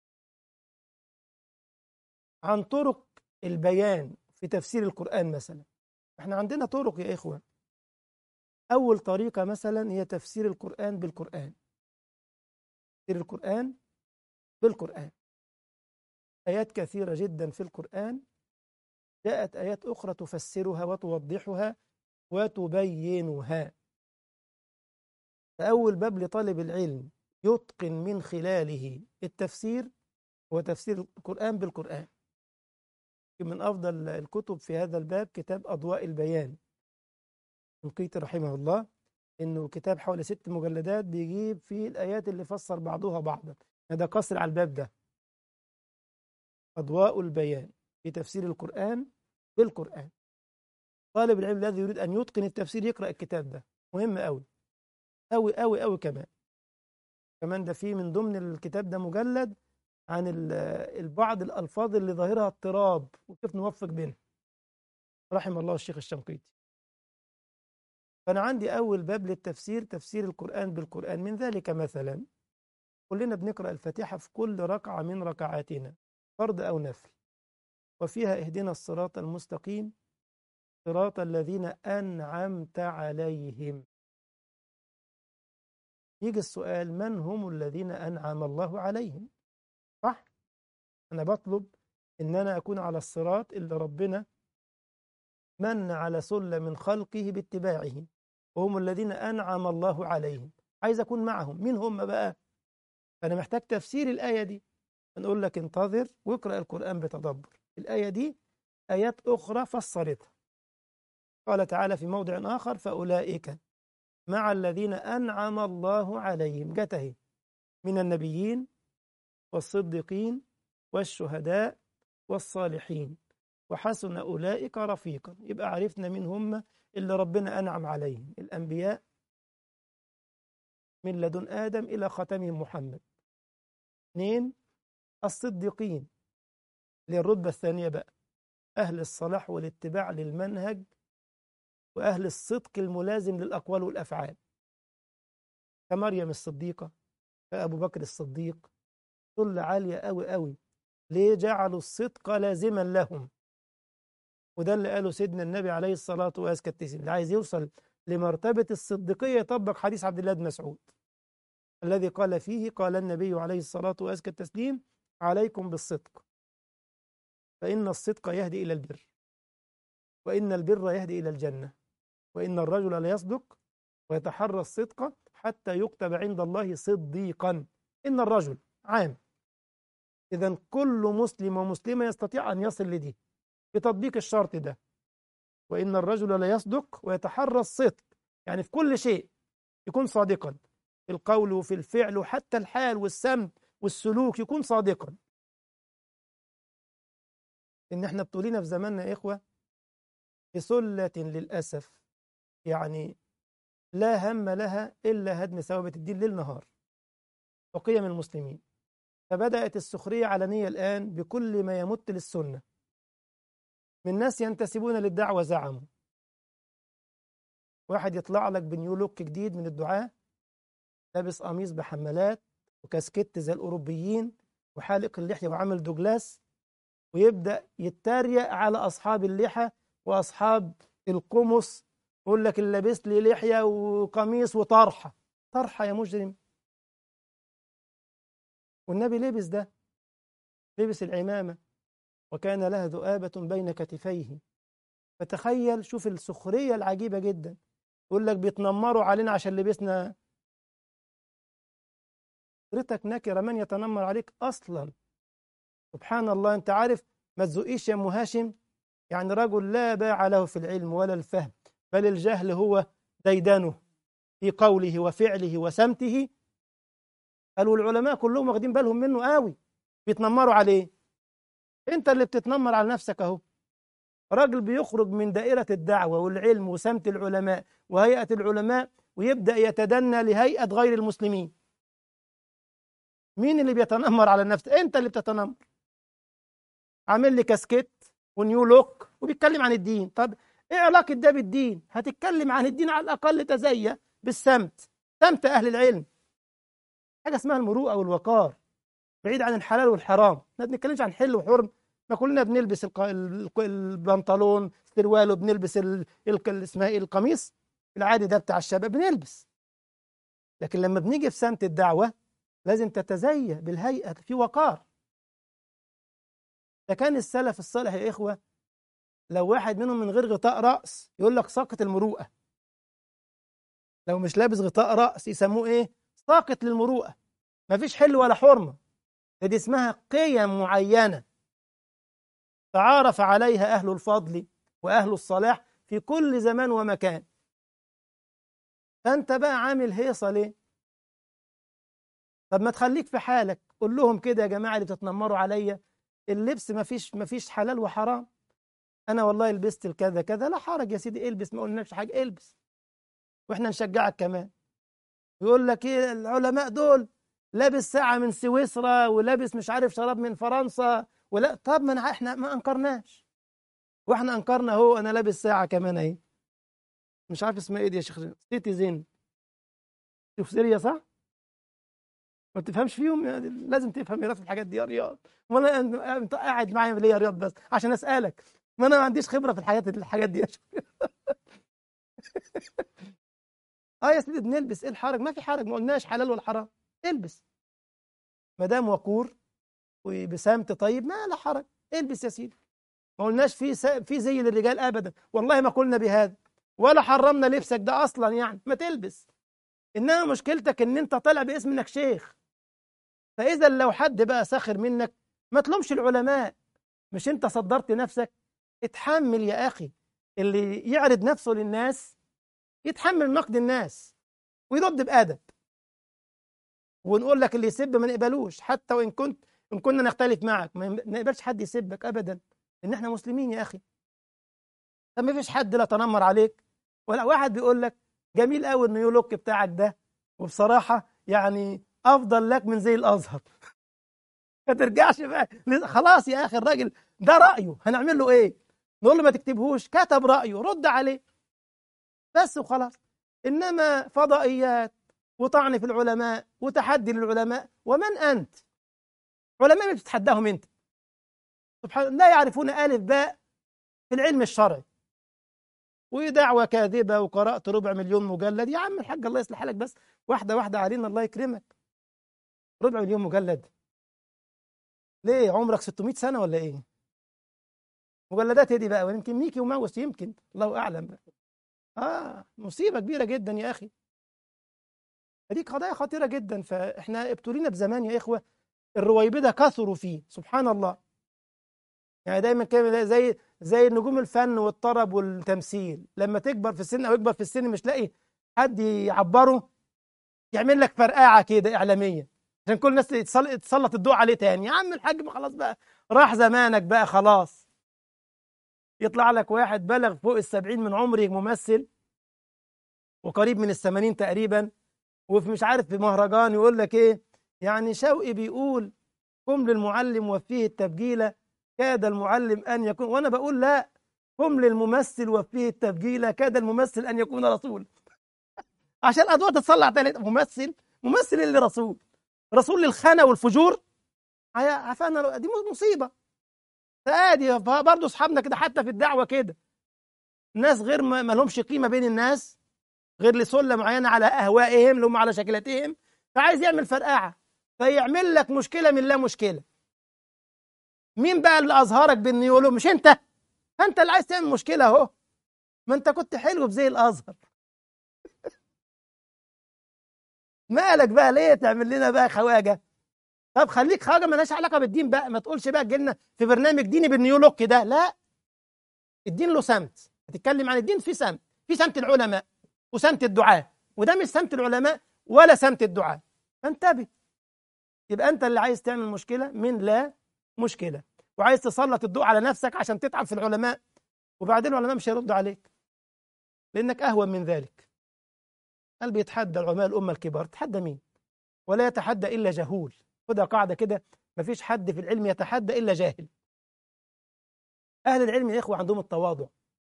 عن طرق البيان في تفسير القرآن مثلا، احنا عندنا طرق يا إخوة. أول طريقة مثلا هي تفسير القرآن بالقرآن. تفسير القرآن بالقرآن، آيات كثيرة جدا في القرآن جاءت آيات أخرى تفسرها وتوضحها وتبينها. فأول باب لطالب العلم يتقن من خلاله التفسير هو تفسير القرآن بالقرآن. من أفضل الكتب في هذا الباب كتاب أضواء البيان الشنقيطي رحمه الله، إنه كتاب حوالي ست مجلدات بيجيب فيه الآيات اللي فسر بعضها بعضا. هذا قصر على الباب ده، أضواء البيان في تفسير القرآن بالقرآن. طالب العلم الذي يريد أن يتقن التفسير يقرأ الكتاب ده، مهم أوي أوي أوي أوي. كمان كمان ده فيه من ضمن الكتاب ده مجلد عن البعض الألفاظ اللي ظاهرها اضطراب وكيف نوفق بينها، رحم الله الشيخ الشنقيطي. فأنا عندي أول باب للتفسير تفسير القرآن بالقرآن. من ذلك مثلا كلنا بنقرأ الفاتحة في كل ركعة من ركعاتنا، فرض أو نفل، وفيها اهدنا الصراط المستقيم صراط الذين أنعمت عليهم. يجي السؤال: من هم الذين أنعم الله عليهم؟ صح؟ أنا بطلب إن أنا أكون على الصراط اللي ربنا من على سلم من خلقه باتباعه، وهم الذين أنعم الله عليهم، عايز أكون معهم. مين هم بقى؟ أنا محتاج تفسير الآية دي. نقول لك انتظر واقرأ القرآن بتدبر. الآية دي آيات أخرى فسرتها. قال تعالى في موضع آخر: فأولئك مع الذين أنعم الله عليهم، جته من النبيين والصديقين والشهداء والصالحين وحسن أولئك رفيقا. يبقى عرفنا مين هم اللي ربنا أنعم عليهم: الأنبياء من لدن آدم إلى ختمهم محمد. اثنين، الصديقين اللي الرتبة الثانية بقى، أهل الصلاح والاتباع للمنهج وأهل الصدق الملازم للأقوال والأفعال، كمريم الصديقة، كأبو بكر الصديق. دول عالية أوي أوي. ليه؟ جعلوا الصدق لازما لهم. وده اللي قاله سيدنا النبي عليه الصلاة والسلام، اللي عايز يوصل لمرتبة الصديقية يطبق حديث عبد الله بن مسعود الذي قال فيه: قال النبي عليه الصلاة والسلام: عليكم بالصدق فإن الصدق يهدي إلى البر، وإن البر يهدي إلى الجنة، وإن الرجل ليصدق ويتحرى الصدق حتى يكتب عند الله صديقا. إن الرجل عام، إذن كل مسلم ومسلمة يستطيع أن يصل لدي بتطبيق الشرط ده. وإن الرجل ليصدق ويتحرى الصدق، يعني في كل شيء يكون صادقا، في القول وفي الفعل وحتى الحال والسمت والسلوك يكون صادقا. إن احنا ابتلينا في زماننا يا إخوة بسلة للأسف، يعني لا هم لها إلا هدم ثوابت الدين ليل نهار وقيم المسلمين. فبدأت السخرية علنية الآن بكل ما يمت للسنة من ناس ينتسبون للدعوة. زعموا واحد يطلع لك بنيو لوك جديد من الدعاة، لابس قميص بحمالات وكاسكيت زي الأوروبيين وحالق اللحية وعامل دوجلاس ويبدأ يتريق على أصحاب اللحى وأصحاب القمص، يقول لك اللي لابس لي لحية وقميص وطرحة. طرحة يا مجرم! والنبي لبس ده، لبس العمامة وكان لها ذؤابة بين كتفيه. فتخيل، شوف السخرية العجيبة جدا، يقول لك بيتنمروا علينا عشان لبسنا. حضرتك نكرة، من يتنمر عليك أصلا؟ سبحان الله. أنت عارف ما تزقيش يا أم هاشم، يعني رجل لا باع له في العلم ولا الفهم، بل الجهل هو ديدنه في قوله وفعله وسمته. قالوا العلماء كلهم واخدين بالهم منه قوي، بيتنمروا عليه. انت اللي بتتنمر على نفسك اهو. راجل بيخرج من دائرة الدعوة والعلم وسمت العلماء وهيئة العلماء ويبدأ يتدنى لهيئة غير المسلمين. مين اللي بيتنمر على النفس؟ انت اللي بتتنمر. عامل لي كاسكيت ونيو لوك وبيتكلم عن الدين. طب ايه علاقة ده بالدين؟ هتتكلم عن الدين على الأقل تزيى بالسمت، سمت أهل العلم. حاجة اسمها المروءة والوقار، بعيد عن الحلال والحرام. ما بنتكلمش عن حل وحرم، ما كلنا بنلبس الق... البنطلون سروال، وبنلبس ال... ال... اسمها ايه، القميص العادي ده بتاع الشباب بنلبس. لكن لما بنيجي في سمت الدعوة لازم تتزيى بالهيئة في وقار. ده كان السلف الصالح يا إخوة، لو واحد منهم من غير غطاء رأس يقول لك ساقط المروءة. لو مش لابس غطاء رأس يسموه ايه؟ ساقط للمروءة. مفيش حل ولا حرمة. دي اسمها قيم معينة تعارف عليها أهل الفضل وأهل الصلاح في كل زمان ومكان. فأنت بقى عامل هيصة ليه؟ طب ما تخليك في حالك، قول لهم كده يا جماعة اللي بتتنمروا عليا، اللبس مفيش مفيش حلال وحرام. أنا والله لبست الكذا كذا، لا حرج يا سيدي، البس، ما قلناش حاجة، البس وإحنا نشجعك كمان. يقول لك إيه العلماء دول؟ لابس ساعة من سويسرا ولابس مش عارف شراب من فرنسا ولا. طب ما أنا إحنا ما أنكرناش، واحنا انكرنا اهو. انا لابس ساعه كمان اهي، مش عارف اسمها ايه دي يا شيخ، سيتيزن. شوف سيريا صح؟ ما تفهمش فيهم يعني، لازم تفهم يا في الحاجات دي يا رياض. وانا انت قاعد معايا ليه يا رياض بس عشان اسالك؟ ما انا ما عنديش خبره في الحاجات الحاجات دي يا شيخ. اه يا سيدي بنلبس، ايه الحرج؟ ما في حرج، ما قلناش حلال ولا حرام، البس ما دام وقور وبسمت طيب، ما لا حرج، البس يا سيدي. ما قلناش في س... في زي للرجال ابدا، والله ما قلنا بهذا ولا حرمنا لبسك ده اصلا، يعني ما تلبس. انما مشكلتك ان انت طالع باسم انك شيخ. فاذا لو حد بقى ساخر منك ما تلومش العلماء، مش انت صدرت نفسك. اتحمل يا اخي، اللي يعرض نفسه للناس يتحمل نقد الناس ويرد بادب. ونقول لك اللي يسب ما نقبلوش، حتى وان كنت ان كنا نختلف معك، ما نقبلش حد يسبك ابدا، ان احنا مسلمين يا اخي. طب ما فيش حد لا تنمر عليك ولا واحد بيقول لك جميل قوي النيو لوك بتاعك ده، وبصراحه يعني افضل لك من زي الازهر. ما ترجعش بقى، خلاص يا اخي الراجل ده رايه، هنعمل له ايه؟ نقول له ما تكتبهوش، كتب رايه رد عليه بس وخلاص. انما فضائيات وطعن في العلماء وتحدي للعلماء، ومن انت؟ علماء اللي بتتحداهم انت؟ سبحان الله، لا يعرفون الف باء في العلم الشرعي، ودعوة كاذبة وقرأت ربع مليون مجلد. يا عم الحاج الله يصلح حالك بس، واحدة واحدة علينا الله يكرمك. ربع مليون مجلد ليه؟ عمرك ستمائة سنة ولا ايه؟ مجلدات دي بقى، ويمكن ميكي وماوس، يمكن الله اعلم بقى. اه مصيبة كبيرة جدا يا اخي، هذه قضايا خطيرة جدا. فاحنا ابتلينا بزمان يا اخوة الرويبدة كثروا فيه، سبحان الله. يعني دايما كده زي زي نجوم الفن والطرب والتمثيل، لما تكبر في السن او يكبر في السن مش لاقي حد يعبره، يعمل لك فرقعه كده اعلاميه عشان كل الناس يتصل- تسلط الضوء عليه تاني. يا عم الحاج ما خلاص بقى، راح زمانك بقى خلاص. يطلع لك واحد بلغ فوق السبعين من عمره ممثل، وقريب من الثمانين تقريبا، وفي مش عارف في مهرجان يقول لك ايه، يعني شوقي بيقول قم للمعلم وفيه التبجيله، كاد المعلم ان يكون، وانا بقول لا، قم للممثل وفيه التبجيله، كاد الممثل ان يكون رسول. عشان الادوار تتصلح تاني. ممثل ممثل اللي رسول، رسول للخنا والفجور. عفانا، دي مصيبه. فادي برضه اصحابنا كده حتى في الدعوه كده، ناس غير ما ما لهمش قيمه بين الناس، غير لسله معينه على اهوائهم اللي هم على شكلتهم، فعايز يعمل فرقعه، فيعمل لك مشكله من لا مشكله. مين بقى اللي اظهرك بان يقولوا مش انت؟ انت اللي عايز تعمل مشكله اهو، ما انت كنت حلو بزي الازهر. مالك بقى ليه تعمل لنا بقى خواجه؟ طب خليك خواجه مالهاش علاقه بالدين بقى، ما تقولش بقى تجيلنا في برنامج ديني بالنيو لوك ده، لا. الدين له سمت، هتتكلم عن الدين في سمت، في سمت العلماء وسمت الدعاء، وده مش سمت العلماء ولا سمت الدعاء، فانتبه. يبقى انت اللي عايز تعمل مشكله من لا مشكله، وعايز تسلط الضوء على نفسك عشان تتعب في العلماء، وبعدين العلماء مش هيردوا عليك لانك اهون من ذلك. قال بيتحدى العلماء الامه الكبار، تحدى مين؟ ولا يتحدى الا جهول. خدها قاعده كده، مفيش حد في العلم يتحدى الا جاهل. اهل العلم يا اخوه عندهم التواضع،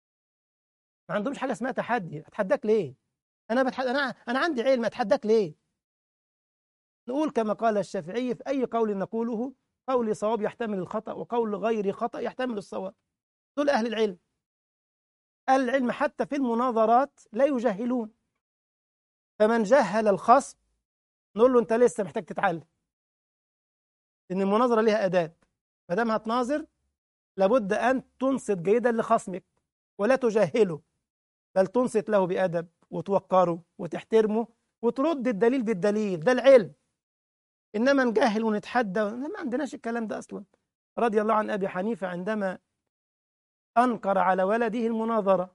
ما عندهمش حاجه اسمها تحدي. اتحداك ليه؟ انا بتحدى، انا انا عندي علم، اتحداك ليه؟ نقول كما قال الشافعي: في اي قول نقوله قولي صواب يحتمل الخطا، وقول غير خطا يحتمل الصواب. دول اهل العلم. اهل العلم حتى في المناظرات لا يجهلون، فمن جهل الخصم نقول له انت لسه محتاج تتعلم، ان المناظره ليها اداب. ما دام هتناظر لابد ان تنصت جيدا لخصمك ولا تجهله، بل تنصت له بادب وتوقره وتحترمه وترد الدليل بالدليل، ده العلم. انما نجهل ونتحدى، ما عندناش الكلام ده اصلا. رضي الله عن ابي حنيفه عندما انكر على ولده المناظره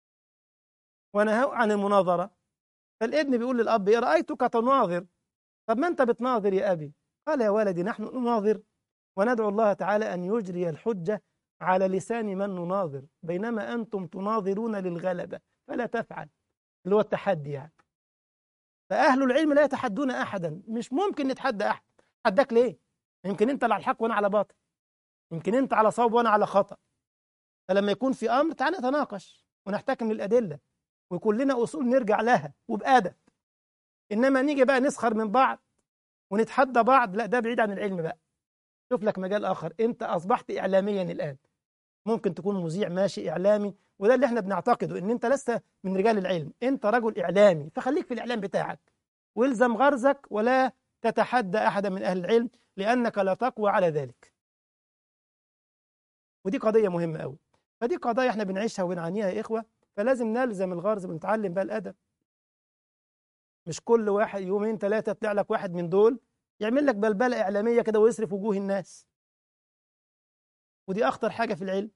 ونهاه عن المناظره، فالابن بيقول للاب: ايه رايتك تناظر؟ طب ما انت بتناظر يا ابي. قال: يا ولدي نحن نناظر وندعو الله تعالى ان يجري الحجه على لسان من نناظر، بينما انتم تناظرون للغلبه فلا تفعل، اللي هو التحدي يعني. فاهل العلم لا يتحدون احدا، مش ممكن نتحدى احد. اتحداك ليه؟ يمكن انت على الحق وانا على باطل، يمكن انت على صواب وانا على خطأ. فلما يكون في امر تعالى نتناقش ونحتكم للادله، ويكون لنا اصول نرجع لها وبادب. انما نيجي بقى نسخر من بعض ونتحدى بعض، لا، ده بعيد عن العلم بقى. شوف لك مجال اخر. انت اصبحت اعلاميا الان، ممكن تكون مذيع ماشي اعلامي، وده اللي احنا بنعتقده، ان انت لست من رجال العلم، انت رجل اعلامي، فخليك في الاعلام بتاعك والزم غرزك ولا تتحدى احدا من اهل العلم، لانك لا تقوى على ذلك. ودي قضيه مهمه قوي. فدي قضايا احنا بنعيشها وبنعانيها يا اخوه، فلازم نلزم الغرز ونتعلم بقى الادب. مش كل واحد يومين ثلاثه يطلع لك واحد من دول يعمل لك بلبله اعلاميه كده ويصرف وجوه الناس، ودي اخطر حاجه في العلم.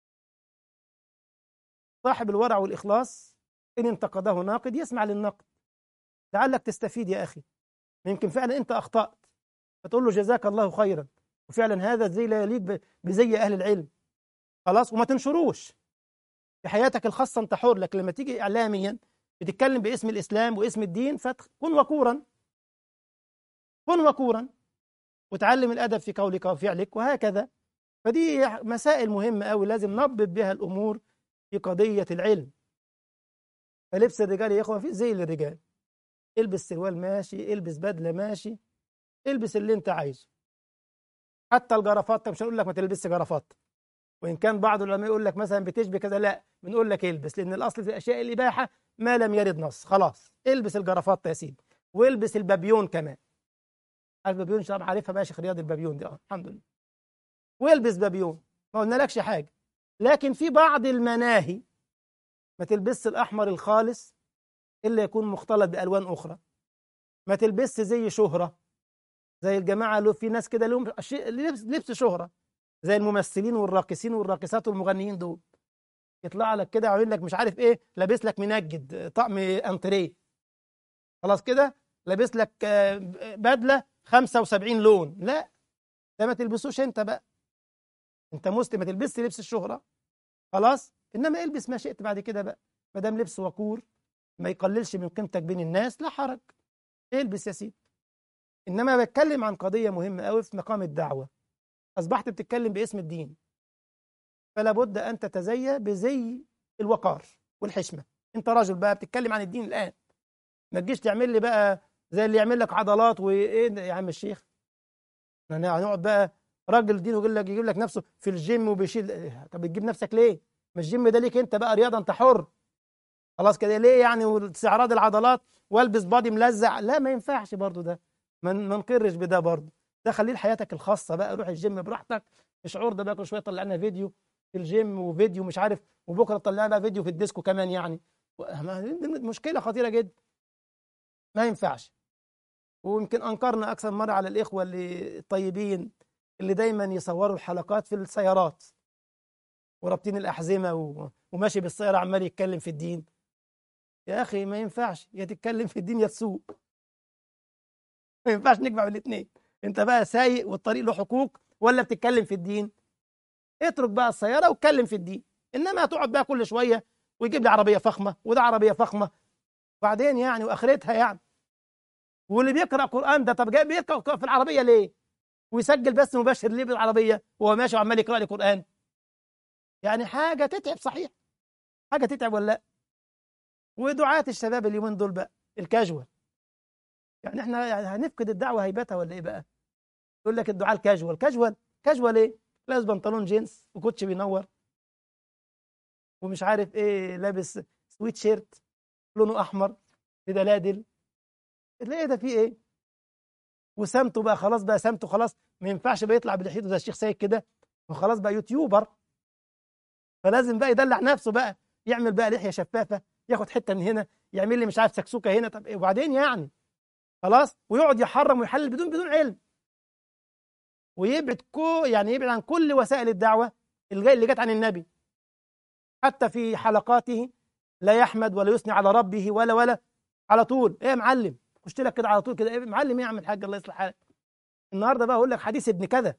صاحب الورع والاخلاص ان انتقده ناقد يسمع للنقد، لعلك تستفيد يا اخي، يمكن فعلا انت اخطات فتقول له جزاك الله خيرا، وفعلا هذا زي لا يليق بزي اهل العلم، خلاص، وما تنشروش في حياتك الخاصه، انت حر. لكن لما تيجي اعلاميا بتتكلم باسم الاسلام واسم الدين، فكن وقورا، كن وقورا، وتعلم الادب في قولك وفعلك وهكذا. فدي مسائل مهمه قوي لازم نضبط بها الامور في قضيه العلم. فلبس الرجال يا اخوه في زي للرجال، البس سروال ماشي، البس بدله ماشي، البس اللي انت عايزه. حتى الجرافات، مش هنقول لك ما تلبسش جرافات، وان كان بعض العلماء يقول لك مثلا بتشبه كذا، لا، بنقول لك البس، لان الاصل في الاشياء الاباحه ما لم يرد نص. خلاص البس الجرافات يا سيدي، والبس البابيون كمان. البابيون طبعا عارفها بقى، شيخ رياض البابيون دي، اه الحمد لله، والبس بابيون، ما قلنالكش حاجه. لكن في بعض المناهي ما تلبسش الاحمر الخالص الا يكون مختلط بالوان اخرى، ما تلبسش زي شهره، زي الجماعه اللي في ناس كده لهم لبس لبس شهره، زي الممثلين والراقصين والراقصات والمغنيين دول، يطلع لك كده عامل لك مش عارف ايه، لابس لك منجد طقم انتريه، خلاص كده لابس لك بدله خمسة وسبعين لون. لا، ده ما تلبسوش انت بقى، انت مسلم ما تلبسش لبس الشهره، خلاص. انما البس ما شئت بعد كده بقى، ما دام لبس وقور ما يقللش من قيمتك بين الناس، لا حرج، البس يا سيدي. انما بتكلم عن قضيه مهمه قوي في مقام الدعوه، اصبحت بتتكلم باسم الدين، فلا بد ان تتزي بزي الوقار والحشمه. انت راجل بقى بتتكلم عن الدين الان، ما تجيش تعمل لي بقى زي اللي يعمل لك عضلات وايه يا عم الشيخ، هنقعد بقى راجل دين يقول لك يجيب لك نفسه في الجيم وبيشيل إيه؟ طب بتجيب نفسك ليه؟ ما الجيم ده ليك انت بقى رياضه، انت حر خلاص كده ليه يعني، واستعراض العضلات والبس بادي ملزع، لا ما ينفعش برضو ده، ما ما نقرش بده برضو، ده خليه لحياتك الخاصه بقى، روح الجيم براحتك. الشعور ده بقى كل شويه طلع لنا فيديو في الجيم وفيديو مش عارف، وبكره طلع لنا فيديو في الديسكو كمان يعني، مشكله خطيره جدا، ما ينفعش. ويمكن انكرنا اكثر مره على الاخوه اللي الطيبين اللي دايما يصوروا الحلقات في السيارات ورابطين الاحزمه و... وماشي بالسياره عمال يتكلم في الدين. يا اخي ما ينفعش، يا تتكلم في الدين يا تسوق، ما ينفعش نجمع بالاثنين. انت بقى سايق والطريق له حقوق ولا بتتكلم في الدين؟ اترك بقى السياره واتكلم في الدين، انما تقعد بقى كل شويه ويجيب لي عربيه فخمه وده عربيه فخمه، بعدين يعني واخرتها يعني. واللي بيقرا قران ده طب جاي بيقرا في العربيه ليه؟ ويسجل بس مباشر ليه بالعربيه وهو ماشي وعمال يقرا لي قران؟ يعني حاجه تتعب صحيح، حاجه تتعب ولا لا؟ ودعاة الشباب اليومين دول بقى الكاجوال، يعني احنا يعني هنفقد الدعوه هيبتها ولا ايه بقى؟ يقول لك الدعاء الكاجوال، كاجوال كاجوال ايه؟ لابس بنطلون جينز وكوتش بينور ومش عارف ايه، لابس سويت شيرت لونه احمر بدلادل، ايه ده فيه ايه؟ وسمته بقى خلاص، بقى سمته خلاص ما ينفعش بقى يطلع بلحيته زي الشيخ سيد كده، وخلاص بقى يوتيوبر، فلازم بقى يدلع نفسه بقى، يعمل بقى لحيه شفافه، ياخد حته من هنا، يعمل لي مش عارف سكسوكه هنا، طب ايه وبعدين يعني؟ خلاص، ويقعد يحرم ويحلل بدون بدون علم، ويبعد كو يعني يبعد عن كل وسائل الدعوه اللي اللي جت عن النبي، حتى في حلقاته لا يحمد ولا يثني على ربه ولا ولا على طول ايه يا معلم، خش لك كده على طول كده، ايه معلم ايه يا عم الحاج الله يصلح حالك، النهارده بقى اقول لك حديث ابن كذا.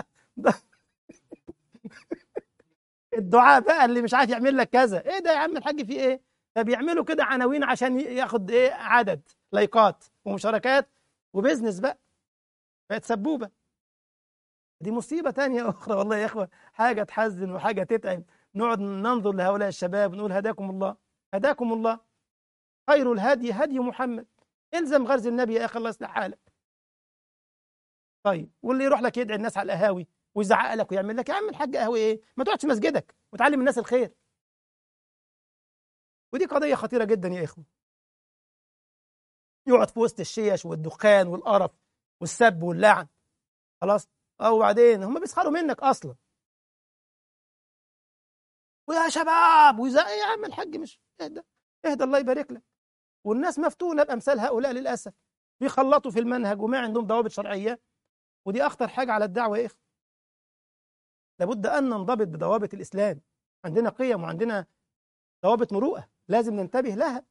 الدعاء بقى اللي مش عارف يعمل لك كذا، ايه ده يا عم الحاج في ايه؟ ده بيعملوا كده عناوين عشان ياخد ايه عدد لايكات ومشاركات وبزنس بقى، بقت سبوبه. دي مصيبه تانية اخرى والله يا اخوه، حاجه تحزن وحاجه تتعب، نقعد ننظر لهؤلاء الشباب ونقول هداكم الله، هداكم الله، خير الهدي هدي محمد، الزم غرز النبي يا اخي الله يصلح حالك. طيب واللي يروح لك يدعي الناس على القهاوي ويزعق لك ويعمل لك، يا عم الحاج قهوي ايه؟ ما تقعدش في مسجدك وتعلم الناس الخير. ودي قضيه خطيره جدا يا اخوه، يقعد في وسط الشيش والدخان والقرف والسب واللعن، خلاص، او بعدين هم بيسخروا منك اصلا، ويا شباب ويزعق، يا عم الحاج مش اهدى، اهدى الله يبارك لك. والناس مفتونه بامثال هؤلاء للاسف، بيخلطوا في المنهج وما عندهم ضوابط شرعيه، ودي اخطر حاجه على الدعوه يا اخوه. لابد ان ننضبط بضوابط الاسلام، عندنا قيم وعندنا ضوابط مروءه لازم ننتبه لها،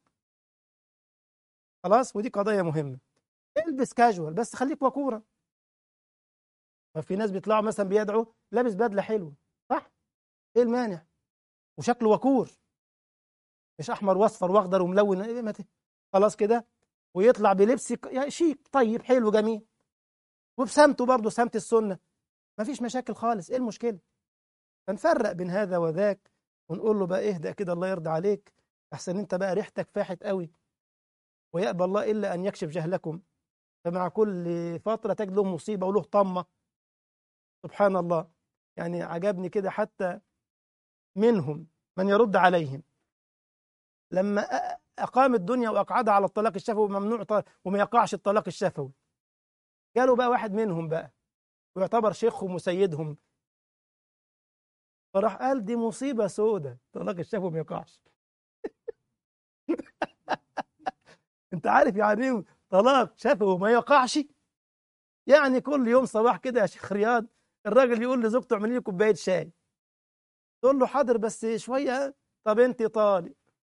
خلاص، ودي قضيه مهمه. البس كاجوال بس خليك وقورا. ففي ناس بيطلعوا مثلا بيدعوا لابس بدله حلوه، صح، ايه المانع؟ وشكله وقور، مش احمر واصفر واخضر وملون، إيه ما ت- خلاص كده، ويطلع بلبس ك- يعني شيك طيب حلو جميل، وبسمته برضه سمت السنه، ما فيش مشاكل خالص، ايه المشكله؟ فنفرق بين هذا وذاك، ونقول له بقى اهدأ كده الله يرضى عليك، احسن انت بقى ريحتك فاحت قوي، ويأبى الله الا ان يكشف جهلكم، فمع كل فتره تجد له مصيبه وله طمه، سبحان الله. يعني عجبني كده حتى منهم من يرد عليهم لما أ- أقام الدنيا وأقعدها على الطلاق الشفوي، ممنوع ط- وما يقعش الطلاق الشفوي، قالوا بقى واحد منهم بقى ويعتبر شيخهم وسيدهم، فراح قال دي مصيبة سودة الطلاق الشفوي ما يقعش. انت عارف يعني ايه طلاق شفوي وما يقعش؟ يعني كل يوم صباح كده يا شيخ رياض الراجل يقول لزوجته اعملي لي كوباية شاي، تقول له حاضر بس شوية، طب انت طالق،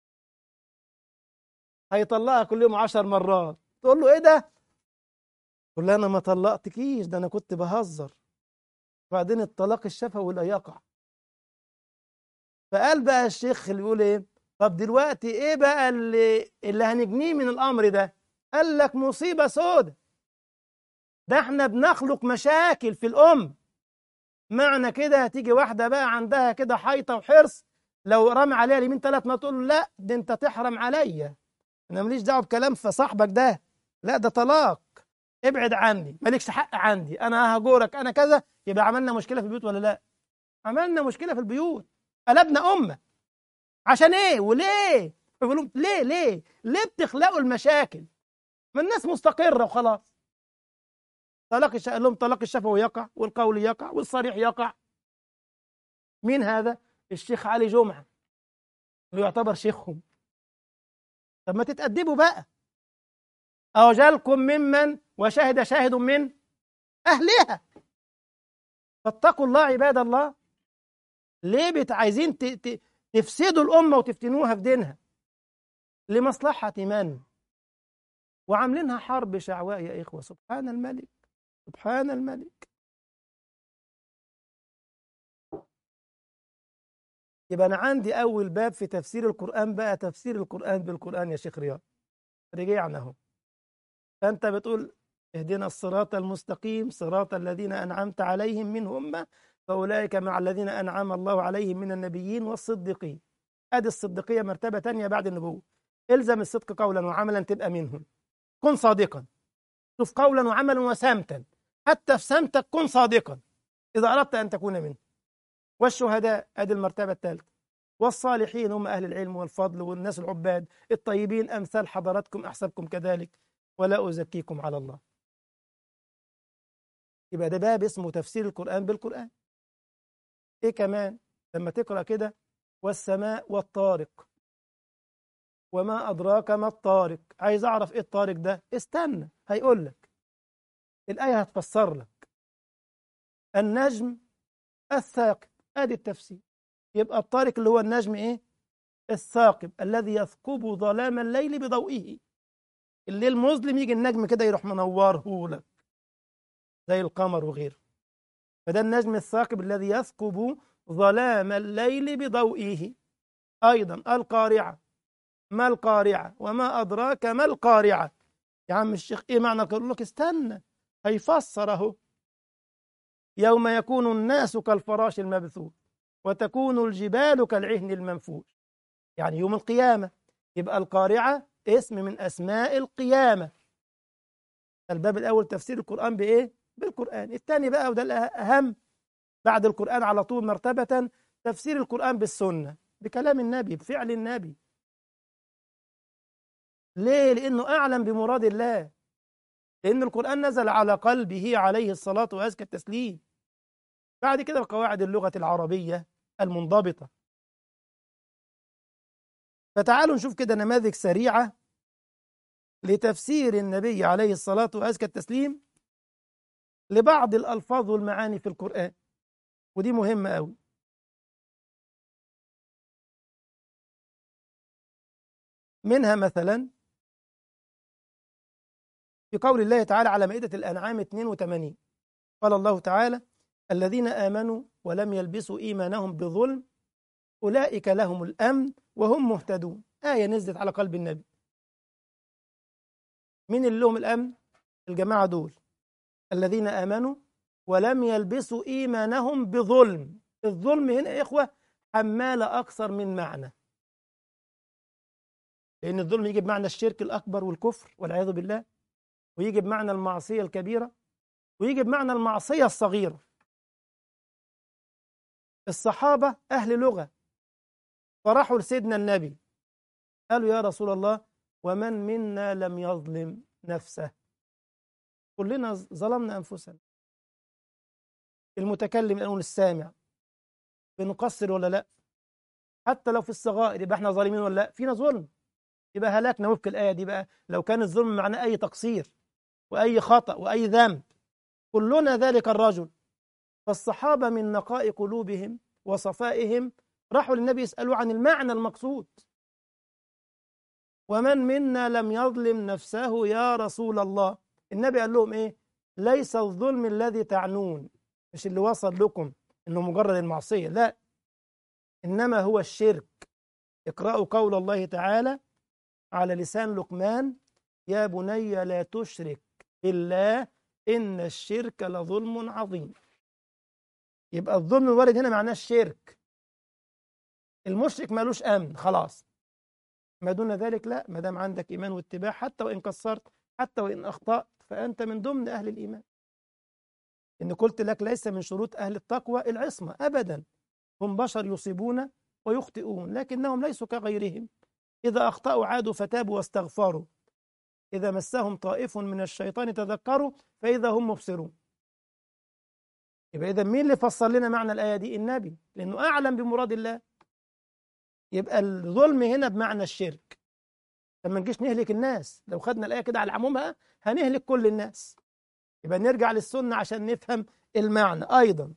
هيطلقها كل يوم عشر مرات، تقول له ايه ده؟ تقول له انا ما طلقتكيش، ده انا كنت بهزر، وبعدين الطلاق الشفوي لا يقع. فقال بقى الشيخ اللي بيقول ايه، طب دلوقتي ايه بقى اللي اللي هنجنيه من الامر ده؟ قال لك مصيبة سودة، ده احنا بنخلق مشاكل في الام، معنى كده هتيجي واحدة بقى عندها كده حيطة وحرص، لو رمى عليها اليمين ثلاث ما تقول له لا دي انت تحرم عليا، انا ماليش دعوه بكلام في صاحبك ده، لا ده طلاق، ابعد عني، مالكش حق عندي، أنا ههجرك، أنا كذا. يبقى عملنا مشكلة في البيوت ولا لا؟ عملنا مشكلة في البيوت، قلبنا أمة. عشان إيه وليه؟ بيقولوا ليه ليه ليه بتخلقوا المشاكل؟ ما الناس مستقرة وخلاص. طلاق الش... قال لهم طلاق الشفوي يقع، والقول يقع، والصريح يقع. مين هذا؟ الشيخ علي جمعة، اللي يعتبر شيخهم. طب ما تتأدبوا بقى. أوجلكم ممن وشهد شاهد من أهلها. فاتقوا الله عباد الله. ليه بت عايزين ت... ت... تفسدوا الأمة وتفتنوها في دينها؟ لمصلحة من؟ وعاملينها حرب شعواء يا إخوة. سبحان الملك، سبحان الملك. يبقى أنا عندي أول باب في تفسير القرآن بقى، تفسير القرآن بالقرآن يا شيخ رياض. رجعنا أهو. فأنت بتقول اهدنا الصراط المستقيم صراط الذين أنعمت عليهم منهم فأولئك مع الذين أنعم الله عليهم من النبيين والصديقين. أدي الصديقية مرتبة تانية بعد النبوة. الزم الصدق قولا وعملا تبقى منهم. كن صادقا. شوف قولا وعملا وسمتا، حتى في سمتك كن صادقا إذا أردت أن تكون منه. والشهداء أدي المرتبة الثالثة. والصالحين هم أهل العلم والفضل والناس العباد الطيبين أمثال حضراتكم أحسبكم كذلك ولا أزكيكم على الله. يبقى ده باب اسمه تفسير القرآن بالقرآن. إيه كمان لما تقرأ كده؟ والسماء والطارق وما أدراك ما الطارق. عايز أعرف إيه الطارق ده؟ استنى هيقول لك الآية، هتفسر لك. النجم الثاقب، أدي التفسير. يبقى الطارق اللي هو النجم إيه؟ الثاقب الذي يثقب ظلام الليل بضوئه. الليل مظلم يجي النجم كده يروح منوره لك زي القمر وغيره. فده النجم الثاقب الذي يثقب ظلام الليل بضوئه. أيضا القارعة. ما القارعة وما أدراك ما القارعة. يا عم الشيخ إيه معنى؟ أقول لك استنى هيفسر أهو. يوم يكون الناس كالفراش المبثوث وتكون الجبال كالعهن المنفوش. يعني يوم القيامة. يبقى القارعة اسم من أسماء القيامة. الباب الأول تفسير القرآن بإيه؟ بالقرآن. الثاني بقى وده الأهم بعد القرآن على طول مرتبة، تفسير القرآن بالسنة، بكلام النبي، بفعل النبي. ليه؟ لأنه أعلم بمراد الله. لأن القرآن نزل على قلبه عليه الصلاة وأزكى التسليم. بعد كده قواعد اللغة العربية المنضبطة. فتعالوا نشوف كده نماذج سريعة لتفسير النبي عليه الصلاة وأزكى التسليم لبعض الألفاظ والمعاني في القرآن، ودي مهمة أوي. منها مثلا في قول الله تعالى على مائدة الأنعام اثنين وثمانين، قال الله تعالى: الذين آمنوا ولم يلبسوا إيمانهم بظلم أولئك لهم الأمن وهم مهتدون. آية نزلت على قلب النبي. مين اللي لهم الأمن؟ الجماعة دول الذين آمنوا ولم يلبسوا إيمانهم بظلم. الظلم هنا يا إخوة حمالة أكثر من معنى، لأن الظلم يجي بمعنى الشرك الأكبر والكفر والعياذ بالله، ويجي بمعنى المعصية الكبيرة، ويجي بمعنى المعصية الصغيرة. الصحابة أهل لغة فراحوا لسيدنا النبي قالوا: يا رسول الله ومن منا لم يظلم نفسه؟ كلنا ظلمنا أنفسنا. المتكلم الآن السامع بنقصر ولا لا؟ حتى لو في الصغائر يبقى احنا ظالمين ولا لا؟ فينا ظلم، يبقى هلاكنا وفق الآية دي. بقى لو كان الظلم معناه أي تقصير وأي خطأ وأي ذنب، كلنا ذلك الرجل. فالصحابة من نقاء قلوبهم وصفائهم راحوا للنبي يسألوا عن المعنى المقصود. ومن منا لم يظلم نفسه يا رسول الله؟ النبي قال لهم إيه؟ ليس الظلم الذي تعنون، مش اللي وصل لكم إنه مجرد المعصية، لا، إنما هو الشرك. اقرأوا قول الله تعالى على لسان لقمان: يا بني لا تشرك بالله إن الشرك لظلم عظيم. يبقى الظلم الوارد هنا معناه الشرك. المشرك مالوش أمن خلاص. ما دون ذلك لا، ما دام عندك إيمان واتباع حتى وإن قصرت، حتى وإن أخطأت، فأنت من ضمن أهل الإيمان. إن قلت لك ليس من شروط أهل التقوى العصمة أبدا، هم بشر يصيبون ويخطئون لكنهم ليسوا كغيرهم، إذا أخطأوا عادوا فتابوا واستغفروا، إذا مسهم طائف من الشيطان تذكروا فإذا هم مبصرون. يبقى إذا مين اللي فسر لنا معنى الآية دي؟ النبي، لأنه أعلم بمراد الله. يبقى الظلم هنا بمعنى الشرك. لما نجيش نهلك الناس، لو خدنا الآية كده على عمومها هنهلك كل الناس. يبقى نرجع للسنة عشان نفهم المعنى أيضا.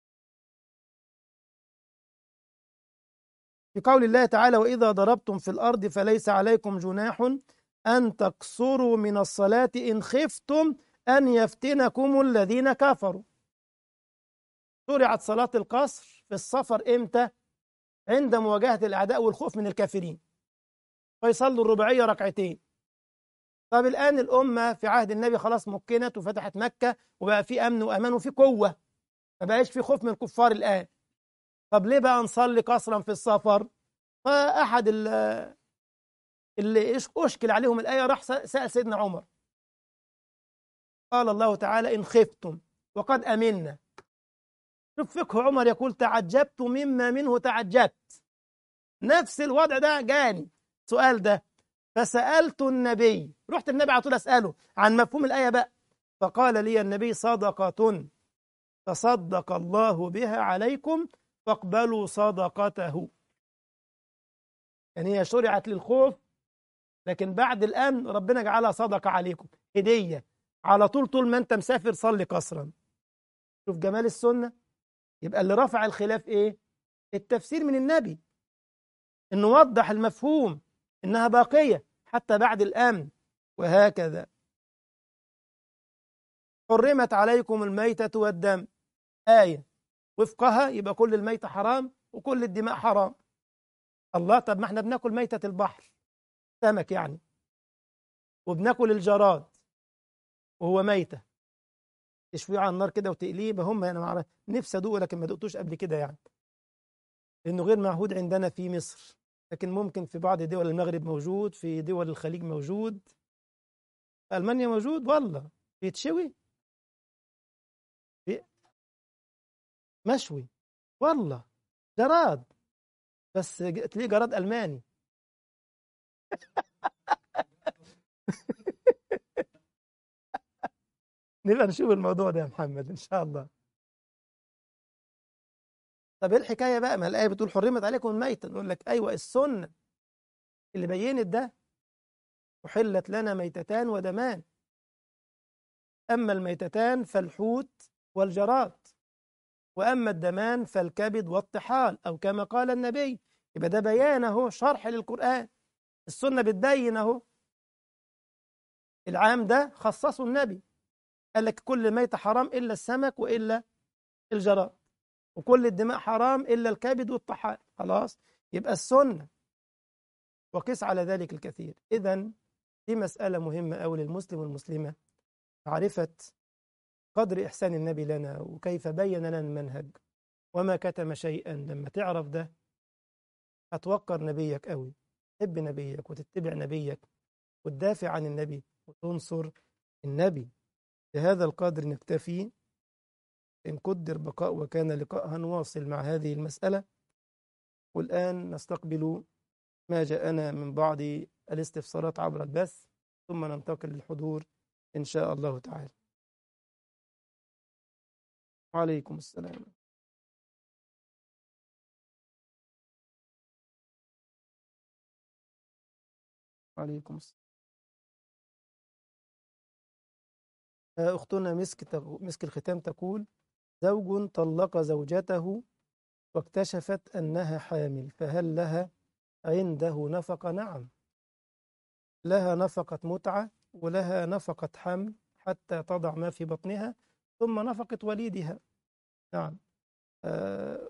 في قول الله تعالى: وإذا ضربتم في الأرض فليس عليكم جناح أن تقصروا من الصلاة إن خفتم أن يفتنكم الذين كفروا. شرعت صلاة القصر في السفر إمتى؟ عند مواجهة الأعداء والخوف من الكافرين، فيصلوا الرباعية ركعتين. طب الآن الأمة في عهد النبي خلاص مكنت وفتحت مكة وبقى في أمن وأمان وفي قوة، ما بقاش في خوف من الكفار الآن. طب ليه بقى نصلي قصرا في السفر؟ فأحد اللي أشكل عليهم الآية راح سأل سيدنا عمر، قال الله تعالى: إن خفتم وقد أمنا. شوف فقه عمر، يقول: تعجبت مما منه تعجبت. نفس الوضع ده جاني سؤال ده، فسألت النبي، رحت النبي على طول أسأله عن مفهوم الآية بقى، فقال لي النبي: صدقة تصدق الله بها عليكم فاقبلوا صدقته. يعني هي شرعت للخوف، لكن بعد الأمن ربنا جعلها صدقة عليكم، هدية على طول. طول ما أنت مسافر صلي قصرا. شوف جمال السنة. يبقى اللي رفع الخلاف إيه؟ التفسير من النبي، إنه وضح المفهوم إنها باقية حتى بعد الأمن. وهكذا حرمت عليكم الميتة والدم، آية وفقها يبقى كل الميتة حرام وكل الدماء حرام. الله، طب ما احنا بناكل ميتة البحر، سمك يعني، وبناكل الجراد وهو ميتة، تشويه على النار كده وتقليه. هم انا معرف نفسي ادوقه لكن ما دقتوش قبل كده يعني، لانه غير معهود عندنا في مصر، لكن ممكن في بعض دول المغرب موجود، في دول الخليج موجود، في المانيا موجود. والله بيتشوي بي... مشوي والله، جراد، بس تلاقيه جراد الماني. نبقى نشوف الموضوع ده يا محمد ان شاء الله. طب ايه الحكايه بقى؟ ما الايه بتقول حرمت عليكم الميتة، نقول لك ايوه السنه اللي بينت ده. أحلت لنا ميتتان ودمان، أما الميتتان فالحوت والجراد، وأما الدمان فالكبد والطحال، أو كما قال النبي. يبقى ده بيان اهو، شرح للقرآن. السنة بتبين اهو. العام ده خصصه النبي، قال لك كل ميتة حرام إلا السمك وإلا الجراد، وكل الدماء حرام إلا الكبد والطحال. خلاص، يبقى السنة، وقس على ذلك الكثير. إذن دي مسألة مهمة أوي للمسلم والمسلمة، معرفة قدر إحسان النبي لنا وكيف بين لنا المنهج وما كتم شيئا. لما تعرف ده هتوقر نبيك قوي، تحب نبيك وتتبع نبيك وتدافع عن النبي وتنصر النبي. بهذا القدر نكتفي، إن قدر بقاء وكان لقاء هنواصل مع هذه المسألة. والآن نستقبل ما جاءنا من بعض الاستفسارات عبر البث، ثم ننتقل للحضور إن شاء الله تعالى. وعليكم السلام. وعليكم السلام. أختنا مسك مسك الختام تقول: زوج طلق زوجته واكتشفت أنها حامل، فهل لها عنده نفقة؟ نعم، لها نفقة متعة ولها نفقة حمل حتى تضع ما في بطنها، ثم نفقة وليدها. نعم. آه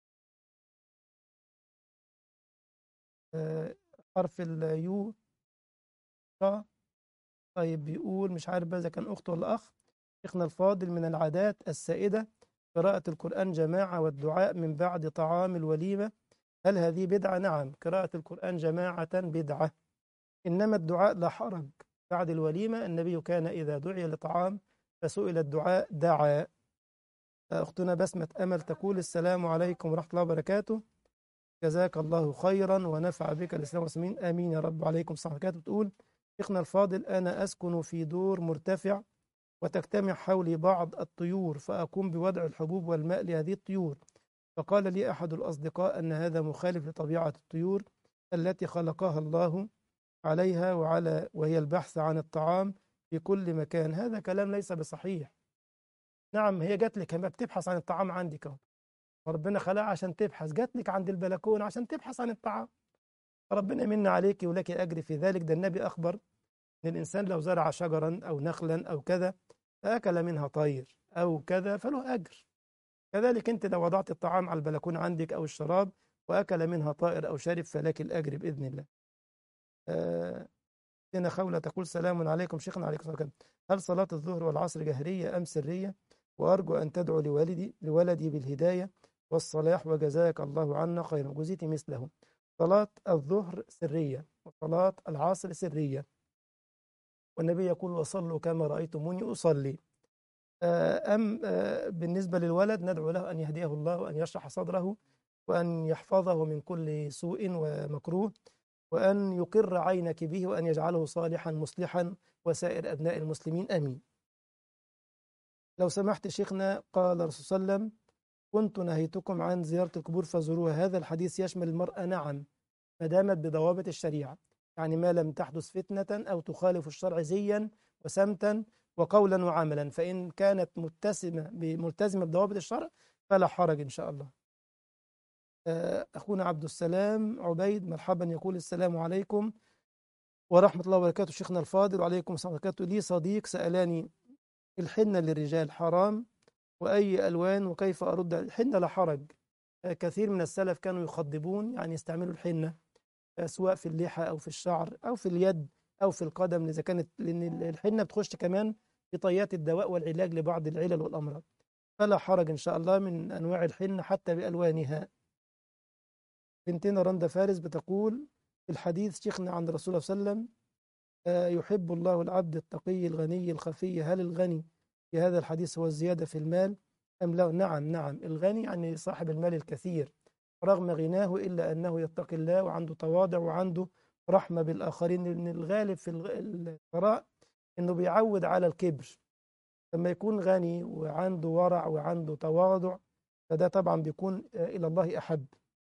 آه حرف اليو. طيب بيقول مش عارف بقى إذا كان أخت ولا أخ. شيخنا الفاضل، من العادات السائدة قراءة القرآن جماعة والدعاء من بعد طعام الوليمة، هل هذه بدعة؟ نعم، قراءة القرآن جماعة بدعة، إنما الدعاء لا حرج. بعد الوليمة النبي كان إذا دعي لطعام فسئل الدعاء دعا. أختنا بسمة أمل تقول السلام عليكم ورحمة الله وبركاته، جزاك الله خيرا ونفع بك الإسلام والمسلمين، آمين يا رب. عليكم السلام عليكم. بتقول شيخنا الفاضل، أنا أسكن في دور مرتفع وتجتمع حولي بعض الطيور فأقوم بوضع الحبوب والماء لهذه الطيور، فقال لي أحد الأصدقاء أن هذا مخالف لطبيعة الطيور التي خلقها الله عليها وعلى وهي البحث عن الطعام في كل مكان. هذا كلام ليس بصحيح. نعم هي جات لك، ما بتبحث عن الطعام عندك اهو، وربنا خلقها عشان تبحث، جات لك عند البلكونه عشان تبحث عن الطعام، ربنا يمن عليك ولك أجر في ذلك. ده النبي أخبر أن الإنسان لو زرع شجرا أو نخلا أو كذا فأكل منها طير أو كذا فله أجر، كذلك أنت لو وضعت الطعام على البلكونه عندك أو الشراب وأكل منها طائر أو شارب فلك الأجر بإذن الله. آه هنا خولة تقول سلام عليكم شيخنا. عليكم السلام. هل صلاة الظهر والعصر جهرية أم سرية؟ وأرجو أن تدعو لوالدي لولدي بالهداية والصلاح وجزاك الله عنا خيرا. جزيتي مثله. صلاة الظهر سرية وصلاة العصر سرية، والنبي يقول وصلوا كما رأيتموني أصلي. أم بالنسبة للولد ندعو له أن يهديه الله وأن يشرح صدره وأن يحفظه من كل سوء ومكروه وأن يقر عينك به وأن يجعله صالحا مصلحا وسائر أبناء المسلمين، آمين. لو سمحت شيخنا، قال الرسول صلى الله عليه وسلم كنت نهيتكم عن زيارة القبور فزوروها. هذا الحديث يشمل المرأة نعم، ما دامت بضوابط الشريعة، يعني ما لم تحدث فتنة أو تخالف الشرع زيا وسمتا وقولا وعملا، فإن كانت متسمة ملتزمة بضوابط الشرع فلا حرج إن شاء الله. أخونا عبد السلام عبيد مرحبا، يقول السلام عليكم ورحمة الله وبركاته شيخنا الفاضل. وعليكم السلام ورحمة الله وبركاته. لي صديق سألاني الحنة للرجال حرام وأي ألوان وكيف أرد؟ الحنة لا حرج، كثير من السلف كانوا يخضبون، يعني يستعملوا الحنة سواء في اللحى أو في الشعر أو في اليد أو في القدم إذا كانت، لأن الحنة بتخش كمان في طيات الدواء والعلاج لبعض العلل والأمراض، فلا حرج إن شاء الله من أنواع الحنة حتى بألوانها. بنتنا رندا فارس بتقول في الحديث شيخنا عن رسول الله صلى الله عليه وسلم آه يحب الله العبد التقي الغني الخفي، هل الغني في هذا الحديث هو الزيادة في المال أم لا؟ نعم نعم، الغني يعني صاحب المال الكثير رغم غناه إلا أنه يتقي الله وعنده تواضع وعنده رحمة بالآخرين، لأن الغالب في الثراء أنه بيعود على الكبر. لما يكون غني وعنده ورع وعنده تواضع فده طبعا بيكون آه إلى الله أحب.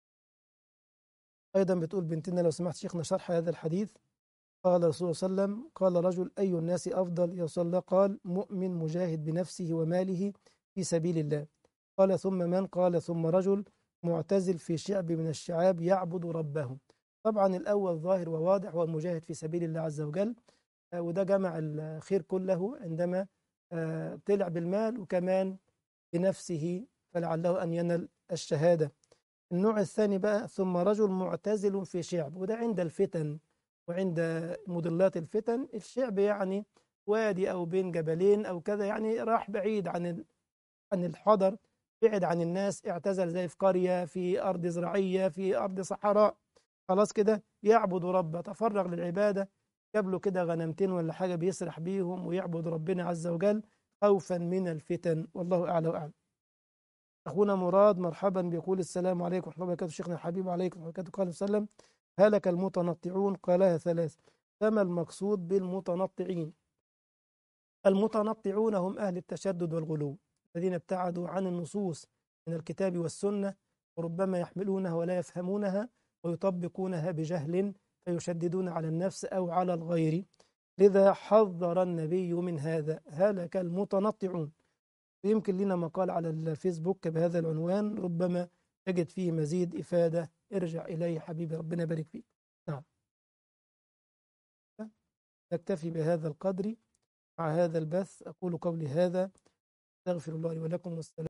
أيضا بتقول بنتنا لو سمحت شيخنا شرح هذا الحديث. قال رسول الله صلى الله عليه وسلم قال رجل أي الناس أفضل يا رسول الله؟ قال مؤمن مجاهد بنفسه وماله في سبيل الله. قال ثم من؟ قال ثم رجل معتزل في شعب من الشعاب يعبد ربه. طبعا الأول ظاهر وواضح هو المجاهد في سبيل الله عز وجل، وده جمع الخير كله عندما طلع بالمال وكمان بنفسه فلعله أن ينال الشهادة. النوع الثاني بقى ثم رجل معتزل في شعب، وده عند الفتن وعند مضلات الفتن. الشعب يعني وادي أو بين جبلين أو كذا، يعني راح بعيد عن عن الحضر، بعد عن الناس، اعتزل زي في قرية في أرض زراعية في أرض صحراء، خلاص كده يعبد ربه، تفرغ للعبادة، جاب له كده غنمتين ولا حاجة بيسرح بيهم ويعبد ربنا عز وجل خوفا من الفتن، والله أعلى وأعلم. أخونا مراد مرحبا بيقول السلام عليكم ورحمة الله وبركاته شيخنا الحبيب. عليكم ورحمة الله وبركاته. قال صلى الله عليه وسلم هلك المتنطعون، قالها ثلاث، فما المقصود بالمتنطعين؟ المتنطعون هم أهل التشدد والغلو الذين ابتعدوا عن النصوص من الكتاب والسنة، وربما يحملونها ولا يفهمونها ويطبقونها بجهل فيشددون على النفس أو على الغير، لذا حذر النبي من هذا، هلك المتنطعون. يمكن لنا مقال على الفيسبوك بهذا العنوان ربما تجد فيه مزيد إفادة، ارجع إليه حبيبي ربنا يبارك فيك. نعم، نكتفي بهذا القدر مع هذا البث. أقول قولي هذا، أستغفر الله لي ولكم والسلام.